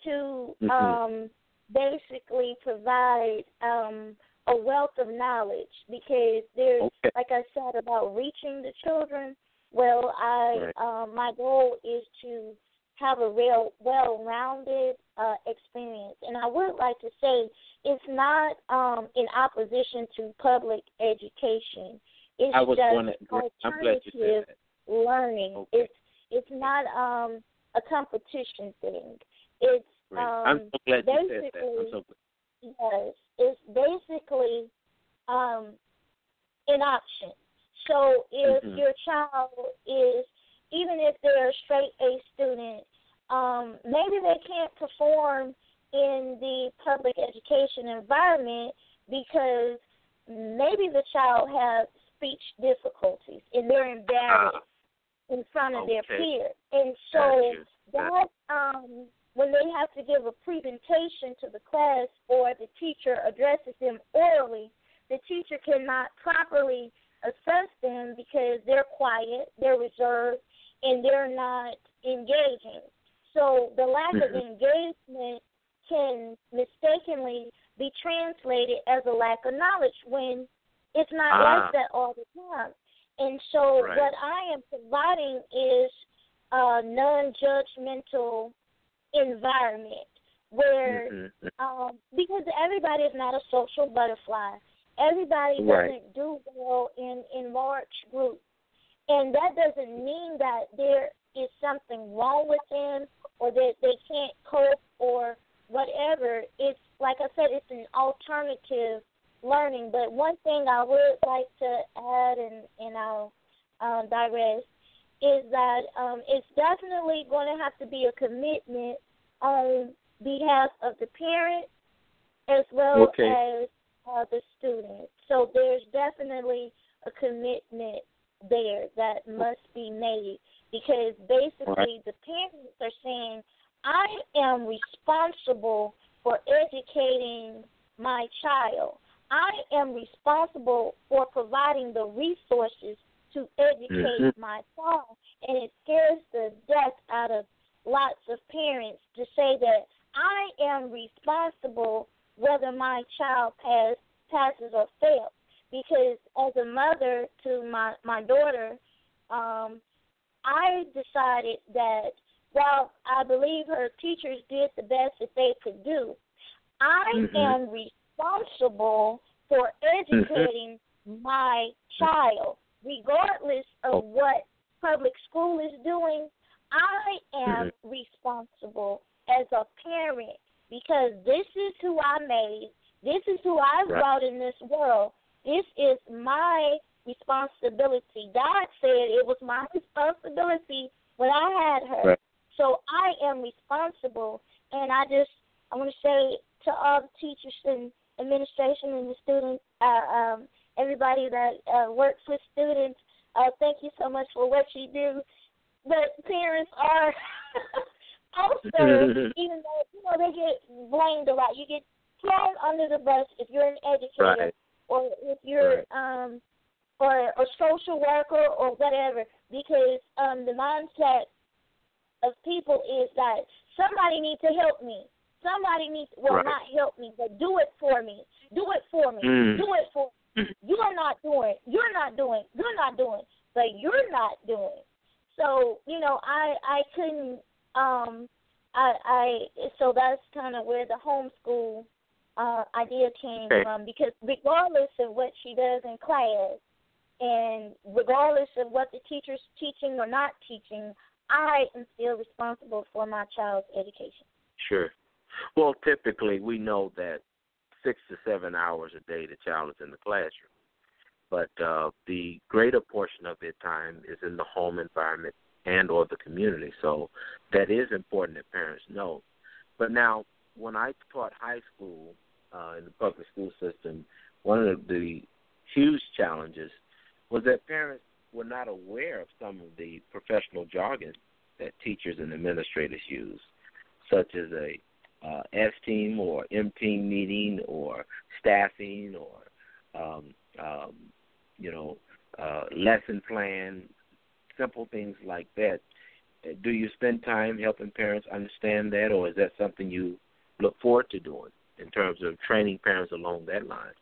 to mm-hmm. um, basically provide um, a wealth of knowledge because there's, okay. like I said, about reaching the children. Well, I right. um, my goal is to have a real well-rounded uh, experience. And I would like to say it's not um, in opposition to public education. It's I was just gonna, alternative learning. Okay. It's it's not um, a competition thing. It's um, I'm so glad you said that. I'm so glad. Yes, it's basically um, an option. So if mm-hmm. your child is, even if they're a straight A student, um, maybe they can't perform in the public education environment because maybe the child has speech difficulties and they're embarrassed uh, in front of okay. their peers. And so that um, when they have to give a presentation to the class or the teacher addresses them orally, the teacher cannot properly assess them because they're quiet, they're reserved, and they're not engaging. So the lack of engagement can mistakenly be translated as a lack of knowledge when it's not ah. like that all the time. And so right. what I am providing is a non-judgmental environment where, mm-hmm. um, because everybody is not a social butterfly. Everybody doesn't right. do well in, in large groups. And that doesn't mean that there is something wrong with them or that they can't cope or whatever. It's, like I said, it's an alternative learning. But one thing I would like to add, and, and I'll um, digress, is that um, it's definitely going to have to be a commitment on behalf of the parent as well okay. as uh, the student. So there's definitely a commitment there that must be made, because basically right. the parents are saying, I am responsible for educating my child. I am responsible for providing the resources to educate mm-hmm. my child. And it scares the death out of lots of parents to say that I am responsible whether my child pass, passes or fails. Because as a mother to my, my daughter, um, I decided that while I believe her teachers did the best that they could do, I mm-hmm. am responsible for educating mm-hmm. my child, regardless of oh. what public school is doing. I am mm-hmm. responsible as a parent, because this is who I made. This is who I right. brought in this world. This is my responsibility. God said it was my responsibility when I had her. Right. So I am responsible, and I just, I want to say to all the teachers and administration and the students, uh, um, everybody that uh, works with students, uh, thank you so much for what you do. But parents are also, even though, you know, they get blamed a lot. You get thrown under the bus if you're an educator right. or if you're right. um, or a social worker or whatever, because um, the mindset of people is that somebody needs to help me. Somebody needs, well, right. not help me, but do it for me. Do it for me. Mm. Do it for me. You're not doing. You're not doing. You're not doing. But you're not doing. So, you know, I I couldn't. Um, I I so that's kind of where the homeschool uh, idea came okay. from, because regardless of what she does in class, and regardless of what the teacher's teaching or not teaching, I am still responsible for my child's education. Sure. Well, typically we know that six to seven hours a day the child is in the classroom. But uh, the greater portion of their time is in the home environment and or the community. So that is important that parents know. But now, when I taught high school uh, in the public school system, one of the huge challenges was that parents were not aware of some of the professional jargon that teachers and administrators use, such as a uh, S-team or M-team meeting or staffing or, um, um, you know, uh, lesson plan, simple things like that. Do you spend time helping parents understand that, or is that something you look forward to doing in terms of training parents along that line?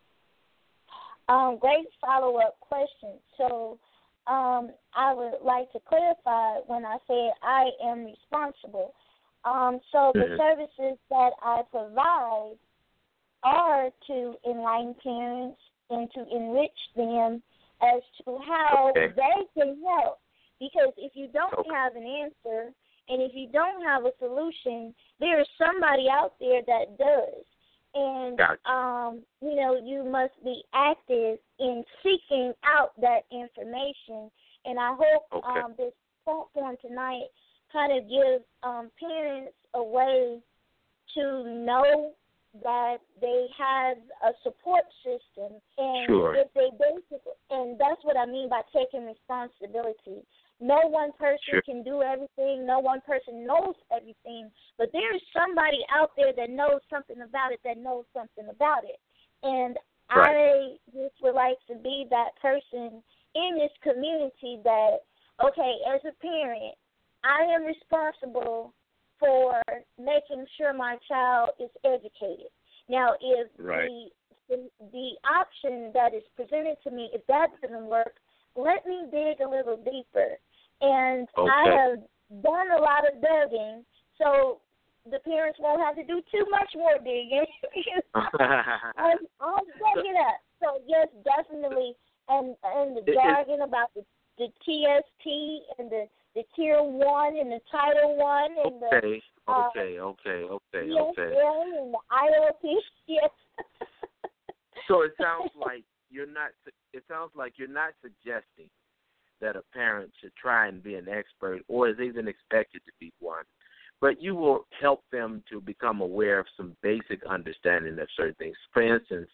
Um, great follow-up question. So um, I would like to clarify when I say I am responsible. Um, so the mm-hmm. services that I provide are to enlighten parents and to enrich them as to how okay. they can help. Because if you don't okay. have an answer and if you don't have a solution, there is somebody out there that does. And, gotcha. um, you know, you must be active in seeking out that information. And I hope okay. um, this platform tonight kind of gives um, parents a way to know that they have a support system. And sure. if they basically, and that's what I mean by taking responsibility. No one person sure. can do everything. No one person knows everything. But there is somebody out there that knows something about it, that knows something about it. And right. I just would like to be that person in this community that, okay, as a parent, I am responsible for making sure my child is educated. Now, if right. the, the the option that is presented to me, if that doesn't work, let me dig a little deeper. And okay. I have done a lot of digging, so the parents won't have to do too much more digging. I'm, I'm digging up. So, yes, definitely. And, and the jargon about the, the T S T and the, the Tier one and the Title one. And okay, the, uh, okay, okay, okay, P S L okay. And the I L P, yes. So it sounds like you're not. It sounds like you're not suggesting that a parent should try and be an expert or is even expected to be one, but you will help them to become aware of some basic understanding of certain things. For instance,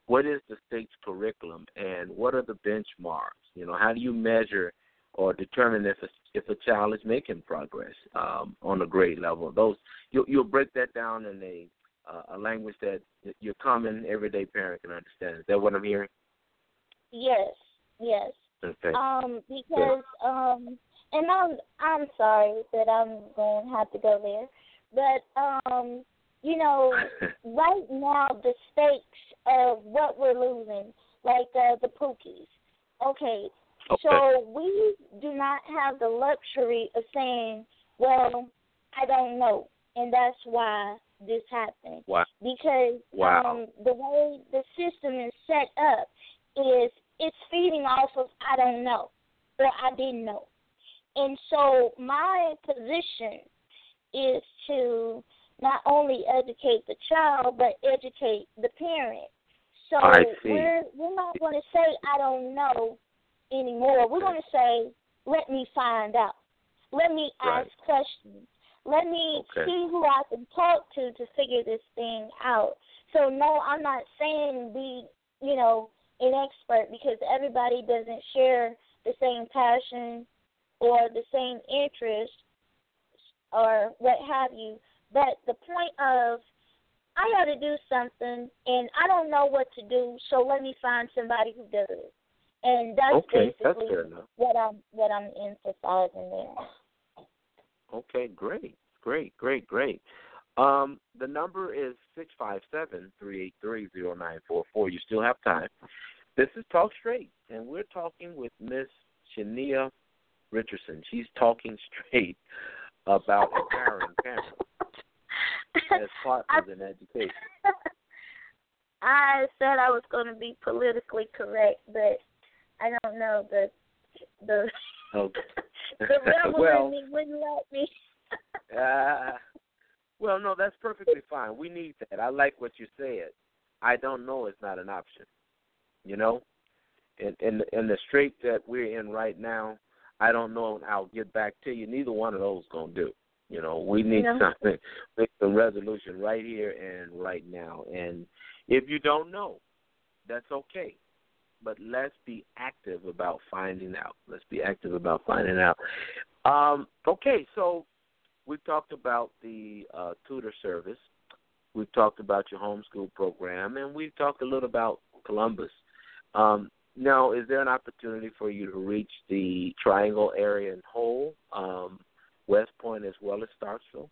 what is the state's curriculum and what are the benchmarks? You know, how do you measure or determine if a, if a child is making progress um, on a grade level? Those you'll, you'll break that down in a uh, a language that your common everyday parent can understand. Is that what I'm hearing? Yes, yes. Okay. Um, because um, and I'm I'm sorry that I'm going to have to go there, but um, you know, right now the stakes of what we're losing, like uh, the Pookies. Okay, okay, so we do not have the luxury of saying, well, I don't know, and that's why this happened. Wow. Because wow. um, the way the system is set up is it's feeding off of I don't know, or I didn't know. And so my position is to not only educate the child, but educate the parent. So I see. we're we're not going to say I don't know anymore. We're going to say, let me find out. Let me right. ask questions. Let me okay. see who I can talk to to figure this thing out. So no, I'm not saying be, you know, an expert, because everybody doesn't share the same passion or the same interest or what have you. But the point of, I got to do something, and I don't know what to do, so let me find somebody who does. And that's okay, basically that's what I'm what I'm emphasizing there. Okay, great, great, great, great. Um, the number is six five seven, three eight three, zero nine four four. You still have time. This is Talk Straight, and we're talking with Miss Shania Richardson. She's talking straight about empowering parents as partners in education. I said I was going to be politically correct, but I don't know, the the okay. the rebel well, in me wouldn't let me. uh, well, no, that's perfectly fine. We need that. I like what you said. I don't know is not an option. You know, in in in the strait that we're in right now, I don't know, and I'll get back to you. Neither one of those gonna do. You know, we need no. something, make some resolution right here and right now. And if you don't know, that's okay. But let's be active about finding out. Let's be active about finding out. Um, okay, so we've talked about the uh, tutor service. We've talked about your homeschool program, and we've talked a little about Columbus. Um, now, is there an opportunity for you to reach the Triangle area in whole, um, West Point as well as Starkville?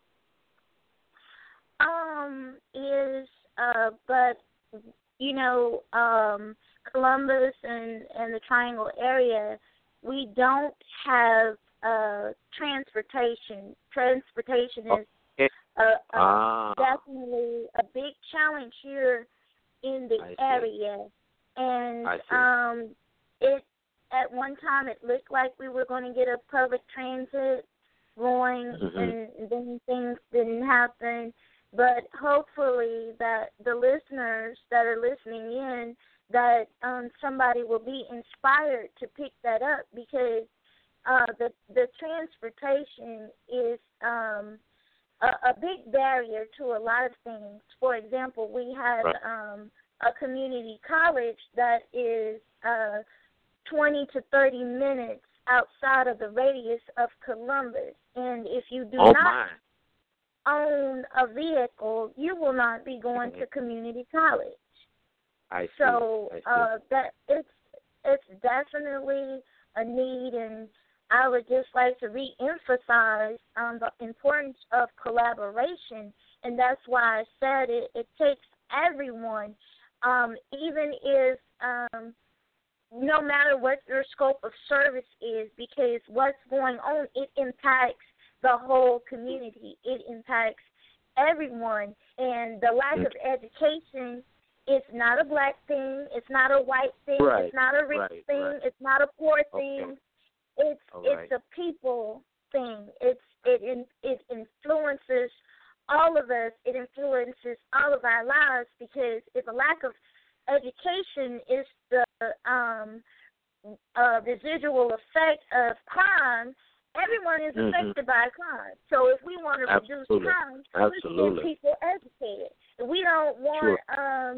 Um, is uh, but you know, um, Columbus and and the Triangle area, we don't have uh transportation. Transportation is okay. uh, uh, ah. definitely a big challenge here in the area. And um, it at one time it looked like we were going to get a public transit going, mm-hmm. and then things didn't happen. But hopefully that the listeners that are listening in, that um, somebody will be inspired to pick that up, because uh, the the transportation is um, a, a big barrier to a lot of things. For example, we have um, a community college that is uh, twenty to thirty minutes outside of the radius of Columbus. And if you do oh not my. own a vehicle, you will not be going mm-hmm. to community college. I see. So I see. Uh, that it's it's definitely a need, and I would just like to re-emphasize um, the importance of collaboration, and that's why I said it, it takes everyone. Um, even if, um, no matter what your scope of service is, because what's going on, it impacts the whole community. It impacts everyone. And the lack of education is not a black thing. It's not a white thing. Right. It's not a rich right. thing. Right. It's not a poor okay. thing. It's All it's right. a people thing. It's it it influences all of us. It influences all of our lives, because if a lack of education is the um, uh, residual effect of crime, everyone is mm-hmm. affected by crime. So if we want to Absolutely. reduce crime, Absolutely. let's get people educated. If we don't want sure. um,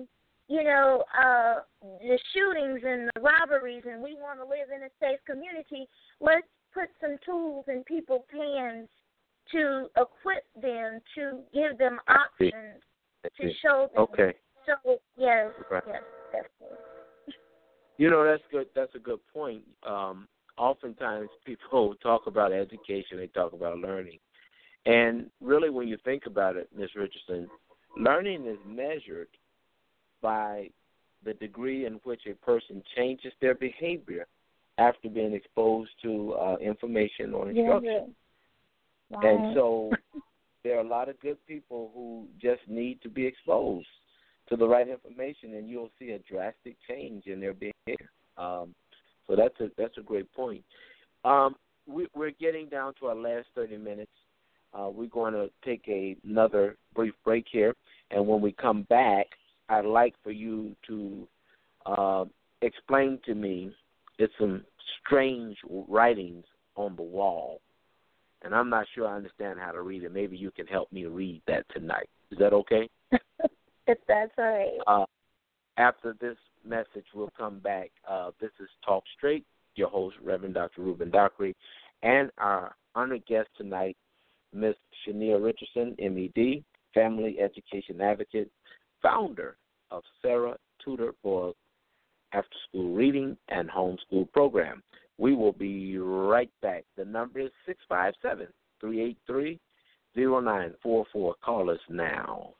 you know, uh, the shootings and the robberies, and we want to live in a safe community, let's put some tools in people's hands to equip them, to give them options, to show them. Okay. So, yes, right. yes, definitely. You know, that's good. That's a good point. Um, oftentimes people talk about education, they talk about learning. And really when you think about it, Miz Richardson, learning is measured by the degree in which a person changes their behavior after being exposed to uh, information or instruction. Yeah, right. And so there are a lot of good people who just need to be exposed to the right information, and you'll see a drastic change in their behavior. Um, so that's a that's a great point. Um, we, we're getting down to our last thirty minutes. Uh, we're going to take a, another brief break here, and when we come back, I'd like for you to uh, explain to me, it's some strange writings on the wall, and I'm not sure I understand how to read it. Maybe you can help me read that tonight. Is that okay? If that's all right. Uh, after this message, we'll come back. Uh, this is Talk Straight, your host, Reverend Doctor Ruben Dockery, and our honored guest tonight, Miss Shania Richardson, M E D, Family Education Advocate, founder of Sarah Tudor for After School Reading and Homeschool Program. We will be right back. The number is six five seven, three eight three, zero nine four four. Call us now.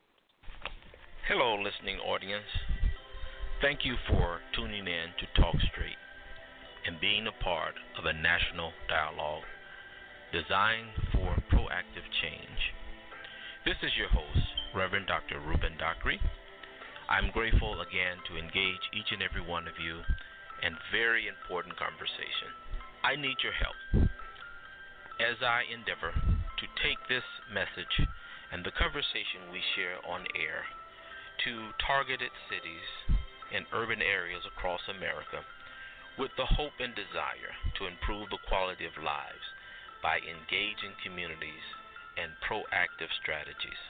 Hello, listening audience. Thank you for tuning in to Talk Straight and being a part of a national dialogue designed for proactive change. This is your host, Reverend Doctor Ruben Dockery. I'm grateful again to engage each and every one of you in very important conversation. I need your help as I endeavor to take this message and the conversation we share on air to targeted cities and urban areas across America with the hope and desire to improve the quality of lives by engaging communities and proactive strategies.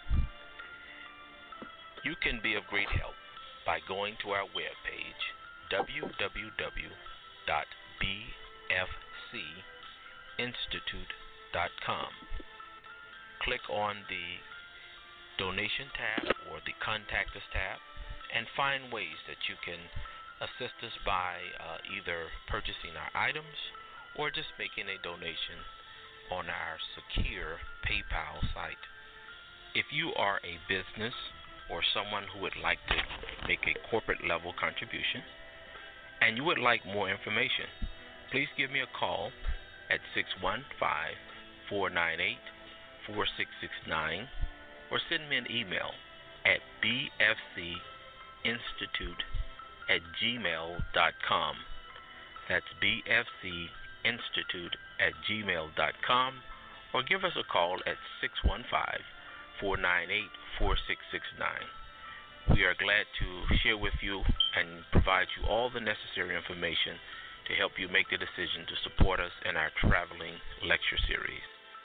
You can be of great help by going to our webpage, w w w dot b f c institute dot com. Click on the Donation tab or the Contact Us tab and find ways that you can assist us by uh, either purchasing our items or just making a donation on our secure PayPal site. If you are a business or someone who would like to make a corporate level contribution and you would like more information, please give me a call at six one five, four nine eight, four six six nine or send me an email at b f c institute at gmail dot com. That's b f c institute at gmail dot com, or give us a call at six one five, four nine eight, four six six nine. We are glad to share with you and provide you all the necessary information to help you make the decision to support us in our traveling lecture series.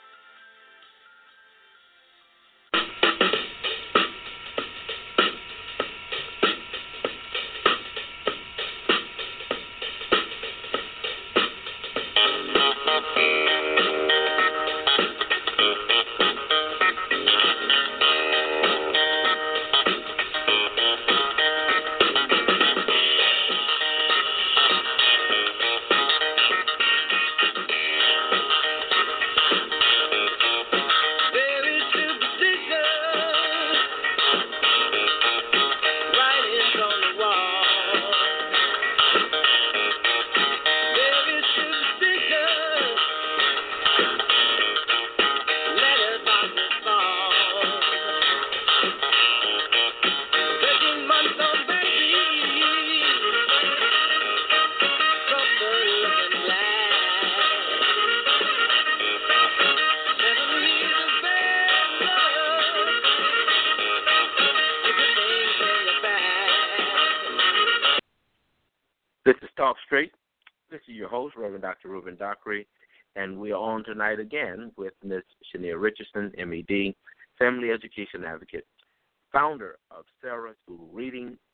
This is Talk Straight. This is your host, Reverend Doctor Ruben Dockery, and we are on tonight again with Miss Shania Richardson, M E D, Family Education Advocate, founder of Sarah School Reading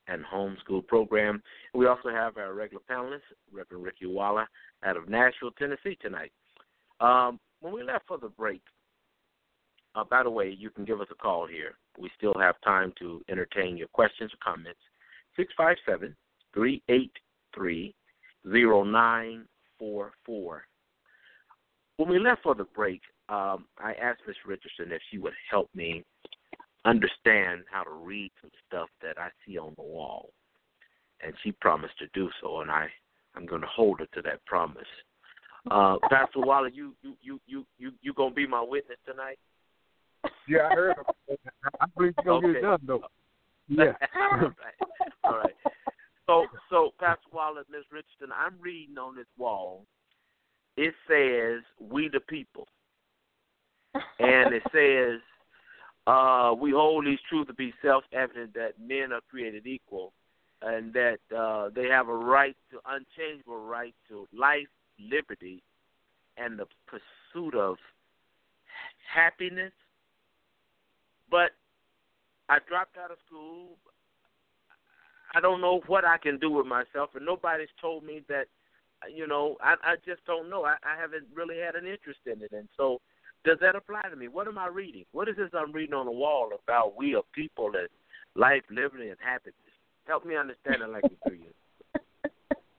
and Homeschool Program. We also have our regular panelist, Reverend Ricky Waller, out of Nashville, Tennessee tonight. Um, when we left for the break, uh, by the way, you can give us a call here. We still have time to entertain your questions or comments. six five seven, three eight three, zero nine four four. When we left for the break, um, I asked Miz Richardson if she would help me understand how to read some stuff that I see on the wall. And she promised to do so, and I, I'm going to hold her to that promise. Uh, Pastor Waller, you you you you you you gonna be my witness tonight? Yeah, I heard. I believe you're gonna Okay. get it done, though. Yeah. All right. All right. So, so Pastor Waller, Miz Richardson, I'm reading on this wall. It says, "We the people," and it says, uh, "We hold these truths to be self-evident that men are created equal, and that uh, they have a right to unchangeable right to life, liberty, and the pursuit of happiness." But I dropped out of school. I don't know what I can do with myself, and nobody's told me that, you know, I, I just don't know. I, I haven't really had an interest in it. And so does that apply to me? What am I reading? What is this I'm reading on the wall about we are people and life, liberty, and happiness? Help me understand it like you do you.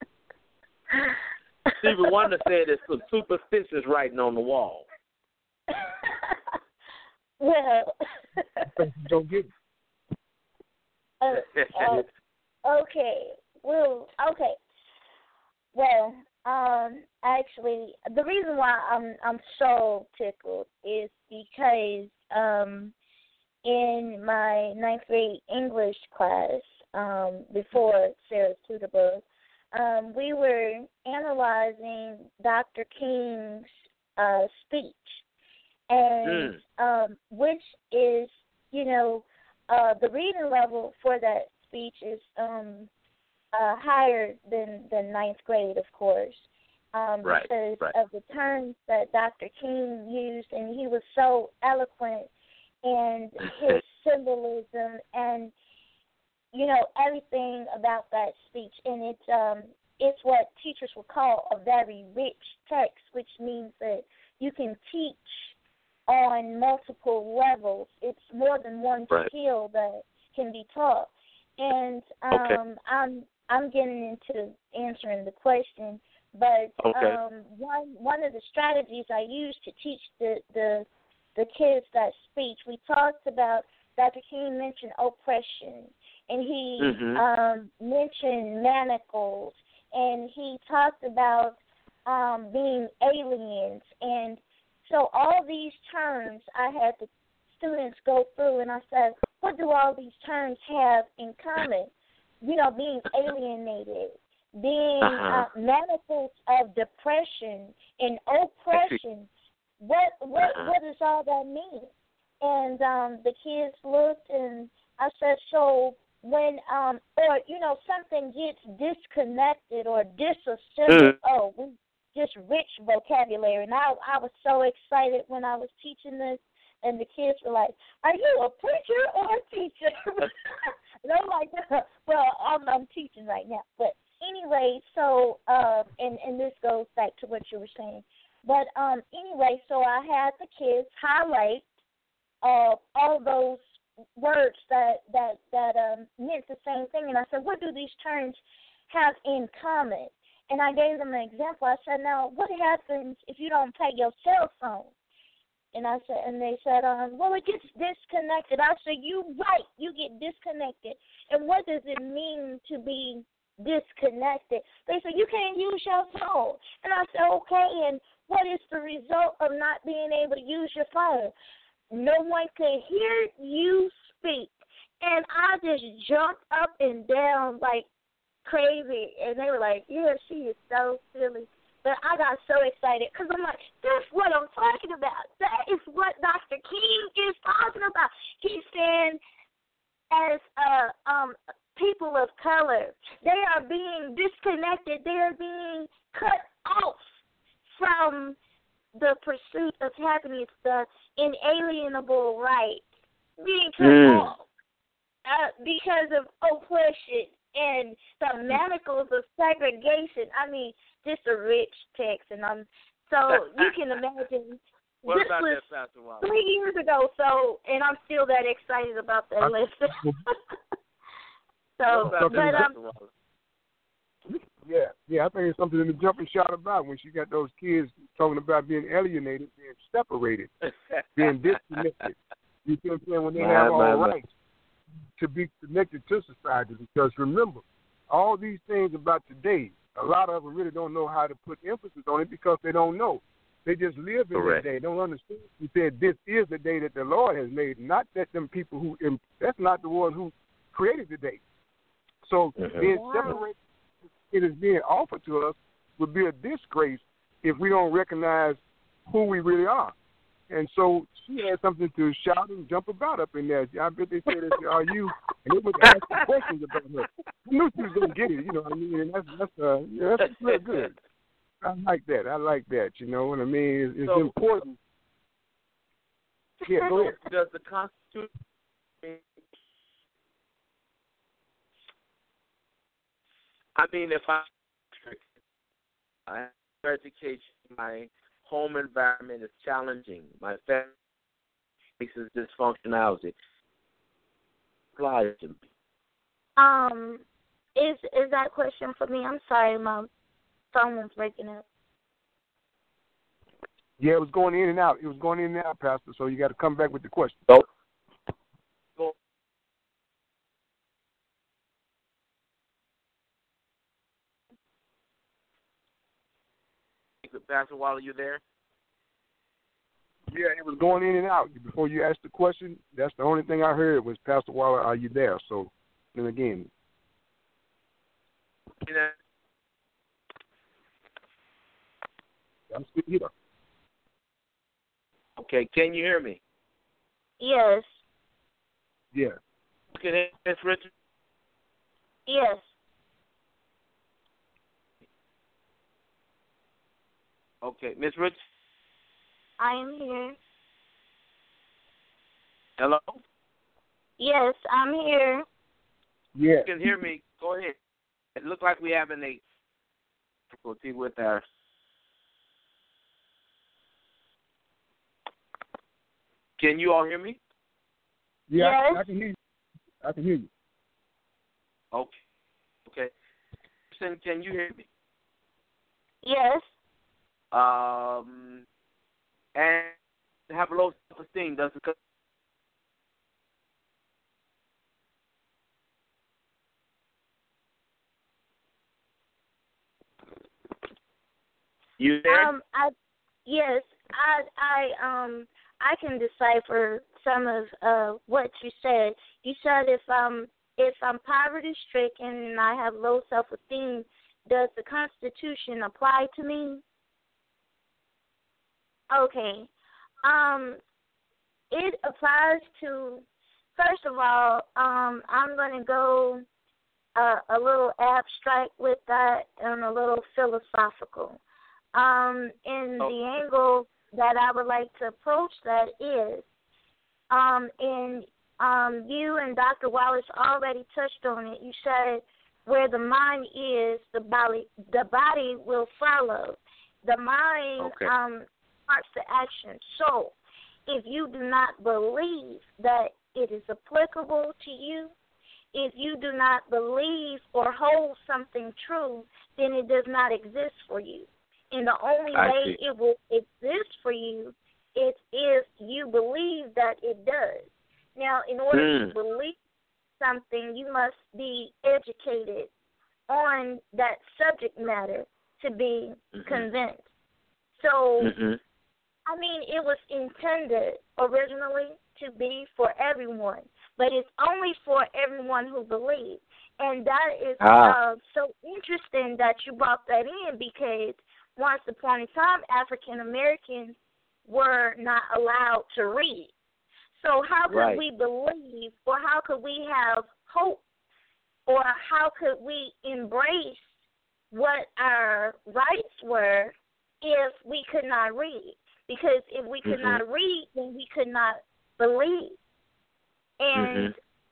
Stevie Wonder said there's some superstitious writing on the wall. Well, Don't get it. uh, uh, okay. Well, okay. Well, um, actually, the reason why I'm I'm so tickled is because um, in my ninth grade English class, um, before Sarah's tutor book, um, we were analyzing Doctor King's uh, speech, and mm. um, which is, you know, uh, the reading level for that speech is um, uh, higher than, than ninth grade, of course, um, right, because right. of the terms that Doctor King used, and he was so eloquent in his symbolism and, you know, everything about that speech. And it's um, it's what teachers would call a very rich text, which means that you can teach on multiple levels. It's more than one right. skill that can be taught. And um, okay. I'm I'm getting into answering the question, but okay. um, one one of the strategies I use to teach the, the the kids that speech, we talked about. Doctor King mentioned oppression, and he mm-hmm. um, mentioned manacles, and he talked about um, being aliens. And so all these terms I had the students go through, and I said, what do all these terms have in common? You know, being alienated, being uh-huh. uh, manacles of depression and oppression. What what uh-huh. what does all that mean? And um, the kids looked, and I said, so when, um, or, you know, something gets disconnected or disassembled, mm. oh, we just rich vocabulary. And I, I was so excited when I was teaching this, and the kids were like, are you a preacher or a teacher? And I'm like, well, I'm, I'm teaching right now. But anyway, so, um, and, and this goes back to what you were saying. But um, anyway, so I had the kids highlight Uh, all those words that that that um, meant the same thing, and I said, what do these terms have in common? And I gave them an example. I said, now, what happens if you don't pay your cell phone? And I said, and they said, um, well, it gets disconnected. I said, you right, you get disconnected. And what does it mean to be disconnected? They said, you can't use your phone. And I said, okay, and what is the result of not being able to use your phone? No one could hear you speak. And I just jumped up and down like crazy. And they were like, yeah, she is so silly. But I got so excited because I'm like, that's what I'm talking about. That is what Doctor King is talking about. He's saying as uh, um, people of color, they are being disconnected. They are being cut off from the pursuit of happiness, the inalienable right, being cut mm. off. uh, because of oppression and the manacles of segregation. I mean, just a rich text, and I'm so you can imagine. What this about was that, Pastor Wallace? three years ago, so and I'm still that excited about that lesson. so, What about but that, um. Pastor Wallace? Yeah, yeah, I think it's something to jump and shout about when she got those kids talking about being alienated, being separated, being disconnected. You see what I'm saying? When they My, have all my, my. rights to be connected to society. Because remember, all these things about today, a lot of them really don't know how to put emphasis on it because they don't know. They just live in Correct. the day. Don't understand. He said, this is the day that the Lord has made, not that them people who, that's not the one who created the day. So mm-hmm. being Wow. separated, it is being offered to us would be a disgrace if we don't recognize who we really are. And so she had something to shout and jump about up in there. I bet they said, "Are you?" And they would ask questions about her. I knew she was going to get it. You know what I mean? And that's that's uh, yeah, that's real good. I like that. I like that. You know what I mean? It's, it's so, important. Yeah, go ahead. Does the Constitution? I mean, if I, I have education, my home environment is challenging. My family faces dysfunctionality. Apply to me. Um, is is that question for me? I'm sorry, my phone was breaking up. Yeah, it was going in and out. It was going in and out, Pastor. So you got to come back with the question. So, Pastor Waller, you there? Yeah, it was going in and out. Before you asked the question, that's the only thing I heard was, Pastor Waller, are you there? So, then again. You know, I'm still here. okay, can you hear me? Yes. Yeah. Okay, Miss Richard. Yes. Okay, Miss Richard. I am here. Hello? Yes, I'm here. Yeah. You can hear me. Go ahead. It looks like we have a difficulty with our. Can you all hear me? Yeah, Yes. I, I can hear you. I can hear you. Okay. Okay. Listen, can you hear me? Yes. Um, and have low self-esteem. Does it? You there? Um, I yes, I I um I can decipher some of uh what you said. You said if um if I'm poverty stricken and I have low self esteem, does the Constitution apply to me? Okay. Um, it applies to. First of all, um, I'm going to go uh, a little abstract with that and a little philosophical. Um, in Oh. the angle that I would like to approach that is, um, and um, you and Doctor Wallace already touched on it. You said where the mind is, the body, the body will follow. The mind Okay. um, starts the action. So, if you do not believe that it is applicable to you, if you do not believe or hold something true, then it does not exist for you. And the only I way see. it will exist for you is if you believe that it does. Now, in order Mm. to believe something, you must be educated on that subject matter to be Mhm. convinced. So, Mhm. I mean, it was intended originally to be for everyone, but it's only for everyone who believes. And that is Ah. uh, so interesting that you brought that in because once upon a time, African Americans were not allowed to read. So how could Right. we believe or how could we have hope or how could we embrace what our rights were if we could not read? Because if we could Mhm. not read, then we could not believe. And Mhm. if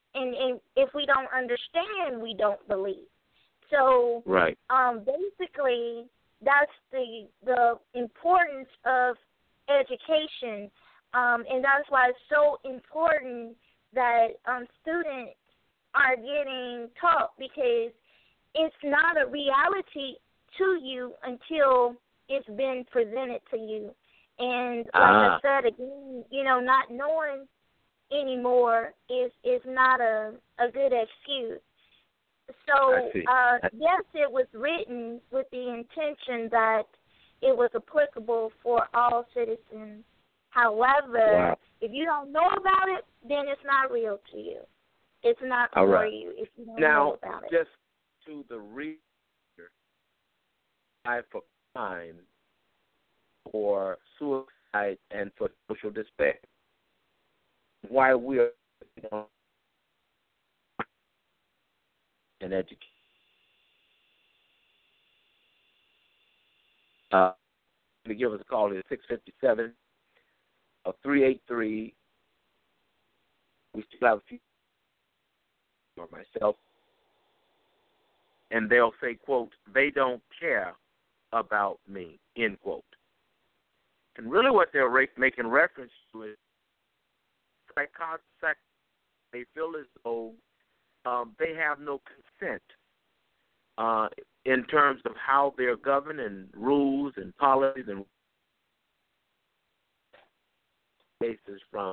and, and if we don't understand, we don't believe. So, right. um, basically, that's the the importance of education, um, and that's why it's so important that um, students are getting taught, because it's not a reality to you until it's been presented to you. And like ah. I said again, you know, not knowing anymore is is not a a good excuse. So uh, yes, it was written with the intention that it was applicable for all citizens. However, wow. if you don't know about it, then it's not real to you. It's not all for right. you if you don't now, know about it. Just to the reader, I for crime, for suicide, and for social despair. Why we are you know, in education. Uh, to give us a call at six five seven, three eight three. We still have a few, or myself, and they'll say, quote, they don't care about me, end quote. And really what they're re- making reference to is psychotic. They feel as though um, they have no consent uh, in terms of how they're governed and rules and policies and basis from.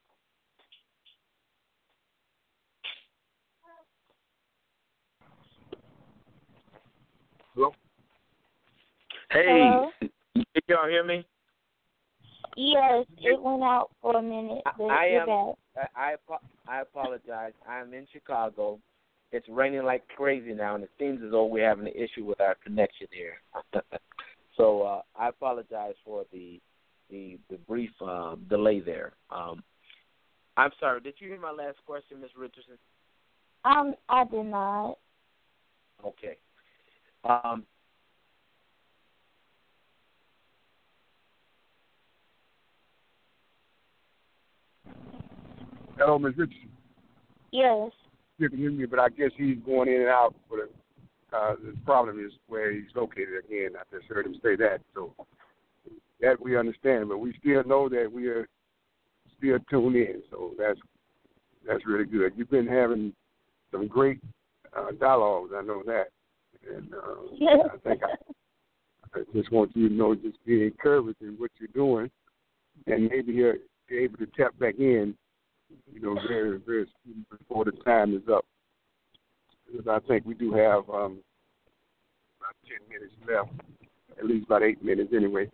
Hello? Hey, Hello? Can y'all hear me? Yes, it went out for a minute, but I you're am. back. I, I I apologize. I'm in Chicago. It's raining like crazy now, and it seems as though we're having an issue with our connection here. so uh, I apologize for the the, the brief uh, delay there. Um, I'm sorry. Did you hear my last question, Miz Richardson? Um, I did not. Okay. Um, Hello, Miz Richardson. Yes. You can hear me, but I guess he's going in and out. But uh, the problem is where he's located again. I just heard him say that. So that we understand, but we still know that we are still tuned in. So that's that's really good. You've been having some great uh, dialogues. I know that. And uh, yes. I think I, I just want you to know, just be encouraged in what you're doing, and maybe you're able to tap back in, you know, very, very soon before the time is up. Because I think we do have um, about ten minutes left, at least about eight minutes anyway.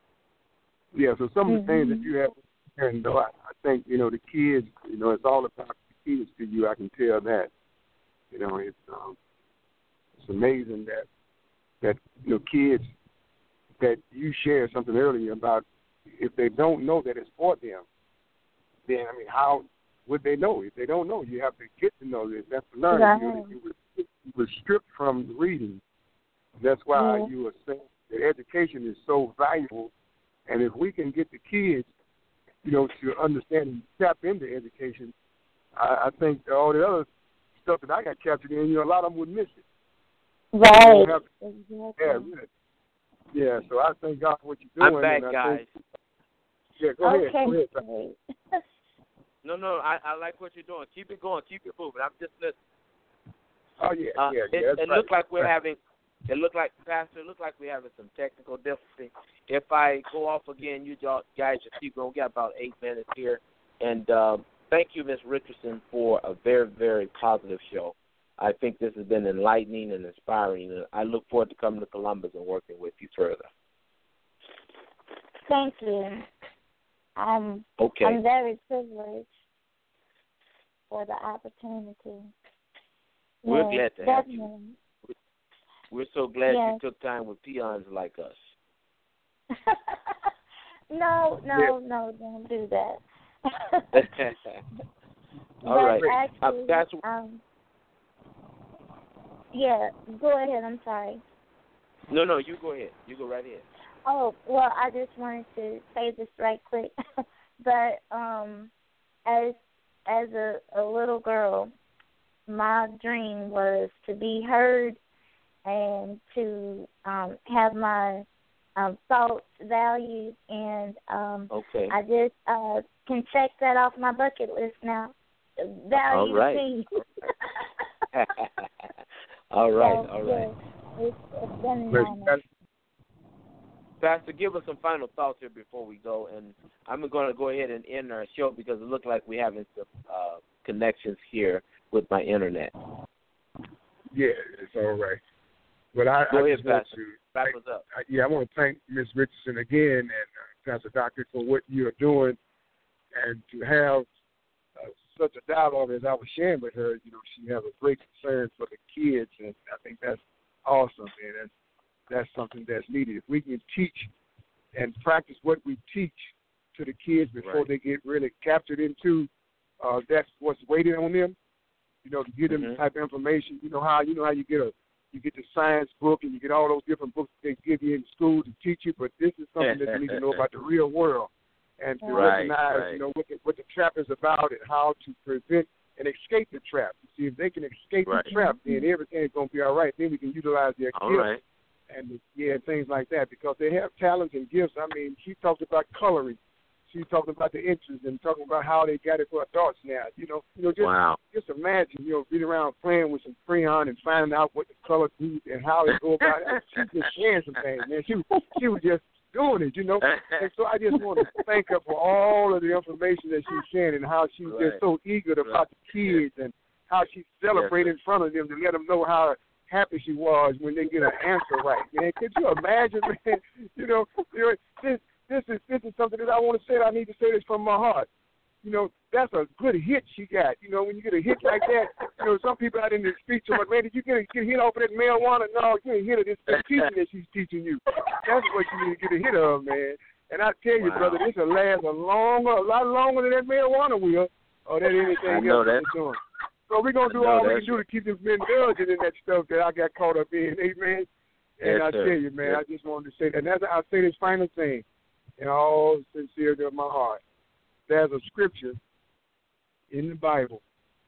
Yeah, so some of the mm-hmm. things that you have, and I, I think, you know, the kids, you know, it's all about the kids to you. I can tell that. You know, it's um, it's amazing that, that, you know, kids, that you shared something earlier about if they don't know that it's for them, then, I mean, how would they know? If they don't know, you have to get to know this. That's learning. Right. You, you, were, you were stripped from reading. That's why yeah. you were saying that education is so valuable. And if we can get the kids, you know, to understand and tap into education, I, I think all the other stuff that I got captured in, you know, a lot of them would miss it. Right. Have, exactly. Yeah, really. Yeah, so I thank God for what you're doing. I'm back, and I guys. Think, yeah, go okay. ahead. Go ahead. No, no, I, I like what you're doing. Keep it going. Keep it moving. I'm just listening. Oh, yeah, uh, yeah, yeah. It, that's it right. looks like we're having, it looked like, Pastor, it looks like we're having some technical difficulty. If I go off again, you guys just keep going. We got about eight minutes here. And um, thank you, Miz Richardson, for a very, very positive show. I think this has been enlightening and inspiring, and I look forward to coming to Columbus and working with you further. Thank you. I'm, okay. I'm very privileged for the opportunity. We're yes, glad to have definitely. you. We're so glad yes. you took time with peons like us. no, no, yeah. no, don't do that. All right. Actually, uh, Pastor, um, yeah, go ahead. I'm sorry. No, no, you go ahead. You go right ahead. Oh, well, I just wanted to say this right quick. but um, as as a, a little girl, my dream was to be heard and to um, have my um, thoughts valued, and um, okay. I just uh, can check that off my bucket list now. Value all right. me. all right, so, all right. Yeah, it's, it's been an honor. Pastor, give us some final thoughts here before we go, and I'm going to go ahead and end our show because it looks like we're having some uh, connections here with my internet. Yeah, it's all right. But I, go I ahead, just want Pastor. to, Wrap thank, us up. I, yeah, I want to thank Miz Richardson again and uh, Pastor Doctor for what you're doing, and to have uh, such a dialogue as I was sharing with her. You know, she has a great concern for the kids, and I think that's awesome, man. That's That's something that's needed. If we can teach and practice what we teach to the kids before right. they get really captured into, uh, that's what's waiting on them. You know, to give them mm-hmm. the type of information. You know how you know how you get a you get the science book and you get all those different books they give you in school to teach you, but this is something that you need to know about the real world and to right, recognize, right. you know, what the, what the trap is about and how to prevent and escape the trap. See, if they can escape right. the trap, then everything's going to be all right. Then we can utilize their all gifts. Right. And yeah, things like that, because they have talents and gifts. I mean, she talked about coloring. She talked about the interest and talking about how they got it for adults now. You know, you know, just wow. just imagine, you know, being around playing with some crayon and finding out what the color do and how they go about it. She was just sharing some things, man. She was she was just doing it, you know. And so I just want to thank her for all of the information that she's sharing and how she's right. just so eager right. about the kids and how she celebrated yes. in front of them to let them know how happy she was when they get an answer right, man. Could you imagine, man? You know, you know this this is this is something that I want to say. I need to say this from my heart. You know, that's a good hit she got. You know, when you get a hit like that, you know, some people out in the street so much, man, did you get a, get a hit off of that marijuana? No, you ain't hit of this the teaching that she's teaching you. That's what you need to get a hit of, man. And I tell you, wow. brother, this will last a longer, a lot longer than that marijuana will, or than anything I know else that. that you're doing. So we're going to do all we can do to keep them men indulgent in that stuff that I got caught up in, amen? And yes, I sir. tell you, man, yes. I just wanted to say that. And that's, I'll say this final thing in all sincerity of my heart. There's a scripture in the Bible,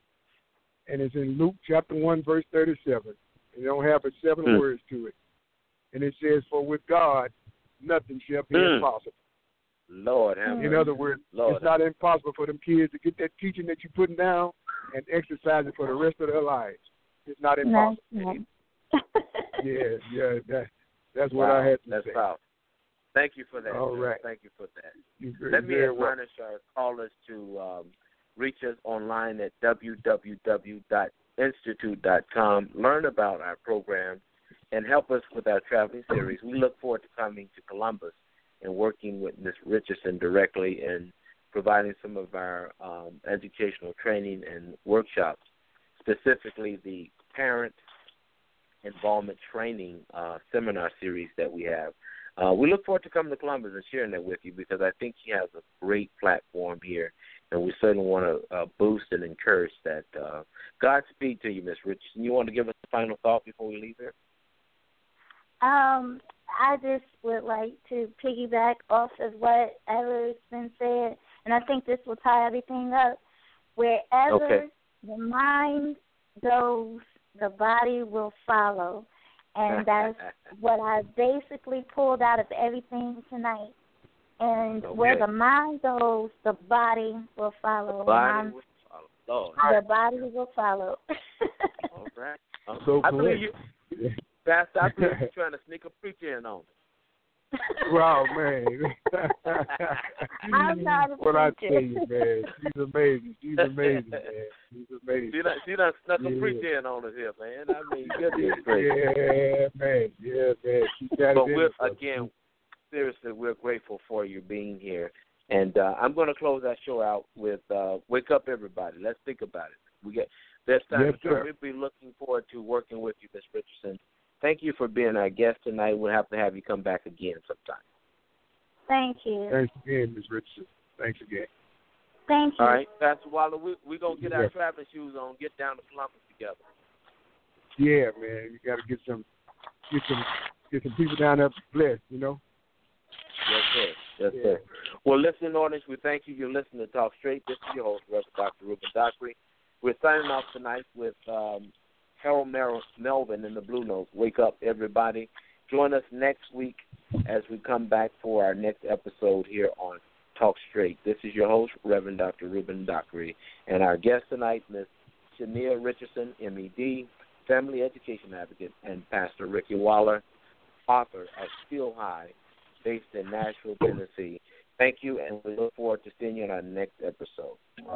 and it's in Luke chapter one, verse thirty-seven. And it don't have but seven mm. words to it. And it says, for with God, nothing shall be mm. impossible. Lord have In mercy. other words, Lord it's not impossible for them kids to get that teaching that you're putting down and exercise it for the rest of their lives. It's not impossible. No, no. yeah, yeah, that, that's what wow. I had to that's say. Powerful. Thank you for that. All sir. right. Thank you for that. You're Let me very admonish our callers to um, reach us online at w w w dot institute dot com. Learn about our program and help us with our traveling series. We look forward to coming to Columbus and working with Miz Richardson directly and providing some of our um, educational training and workshops, specifically the parent involvement training uh, seminar series that we have. Uh, we look forward to coming to Columbus and sharing that with you because I think he has a great platform here, and we certainly want to uh, boost and encourage that. Uh, Godspeed to you, Miz Richardson. You want to give us a final thought before we leave here? Um, I just would like to piggyback off of whatever's been said, and I think this will tie everything up. Wherever okay. the mind goes, the body will follow. And that's what I basically pulled out of everything tonight. And okay. where the mind goes, the body will follow. The body um, will follow. Lord. The body will follow. All right. Um, So I believe correct. you, Pastor, I believe you're trying to sneak a preacher in on me. Wow, man. I'm not a What I preacher. tell you, man, she's amazing. She's amazing, man. She's amazing. She done, she done snuck Yeah. a preacher in on us here, man. I mean, goodness gracious. Yeah, man. Yeah, man. She got But it in we're, her. again, seriously, we're grateful for you being here. And uh, I'm going to close our show out with uh, Wake Up Everybody. Let's think about it. We get this time. Yes, so sir. we'll be looking forward to working with you, Miz Richardson. Thank you for being our guest tonight. We'll have to have you come back again sometime. Thank you. Thanks again, Miz Richardson. Thanks again. Thank you. All right, Pastor Waller, we're we going to get our Yes. traveling shoes on, get down to Columbus together. Yeah, man. You got to get some, get some, get some people down there blessed. You know. Yes, sir. Yes, Yeah. sir. Well, listening audience, we thank you. You're listening to Talk Straight. This is your host, Reverend Doctor Ruben Dockery. We're signing off tonight with um, Harold Mer- Melvin in the Blue Notes. Wake up, everybody. Join us next week as we come back for our next episode here on Talk Straight. This is your host, Reverend Doctor Ruben Dockery, and our guest tonight, Miz Shania Richardson, M E D, family education advocate, and Pastor Ricky Waller, author of Still High, based in Nashville, Tennessee. Thank you, and we look forward to seeing you in our next episode.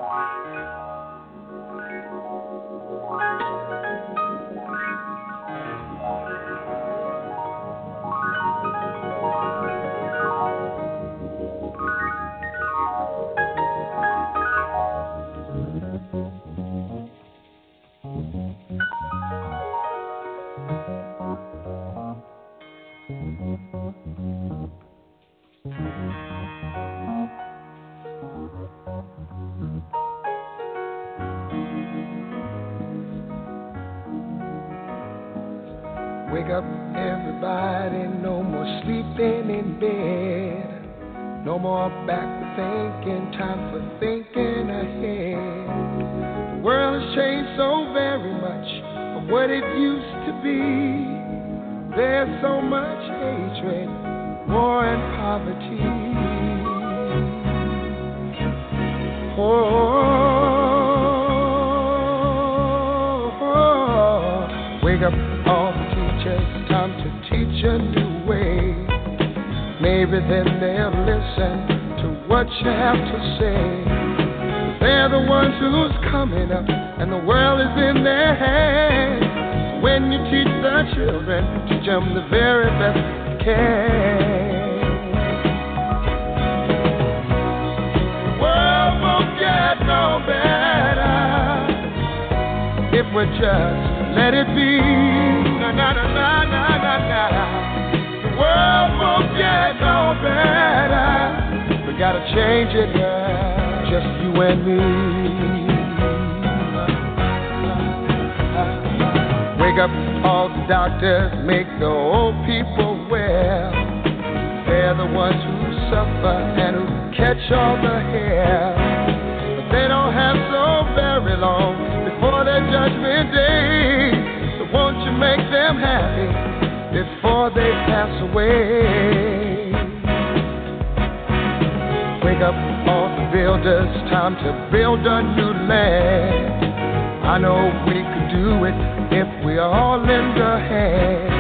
Wake up, everybody, no more sleeping in bed. No more backward thinking, time for thinking ahead. The world has changed so very much from what it used to be. There's so much hatred, war and poverty. Oh, wake up all the teachers, time to teach a new way. Maybe then they'll listen to what you have to say. They're the ones who's coming up, and the world is in their hands. When you teach the children, teach them the very best you can. The world won't get no better if we just let it be. Na na na na na na na. The world won't get no better. We gotta change it, yeah, just you and me. Wake up all the doctors, make the old people well. They're the ones who suffer and who catch all the hair. But they don't have so very long before their judgment day. So won't you make them happy before they pass away? Wake up all the builders, time to build a new land. I know we could do it if we all lend a hand.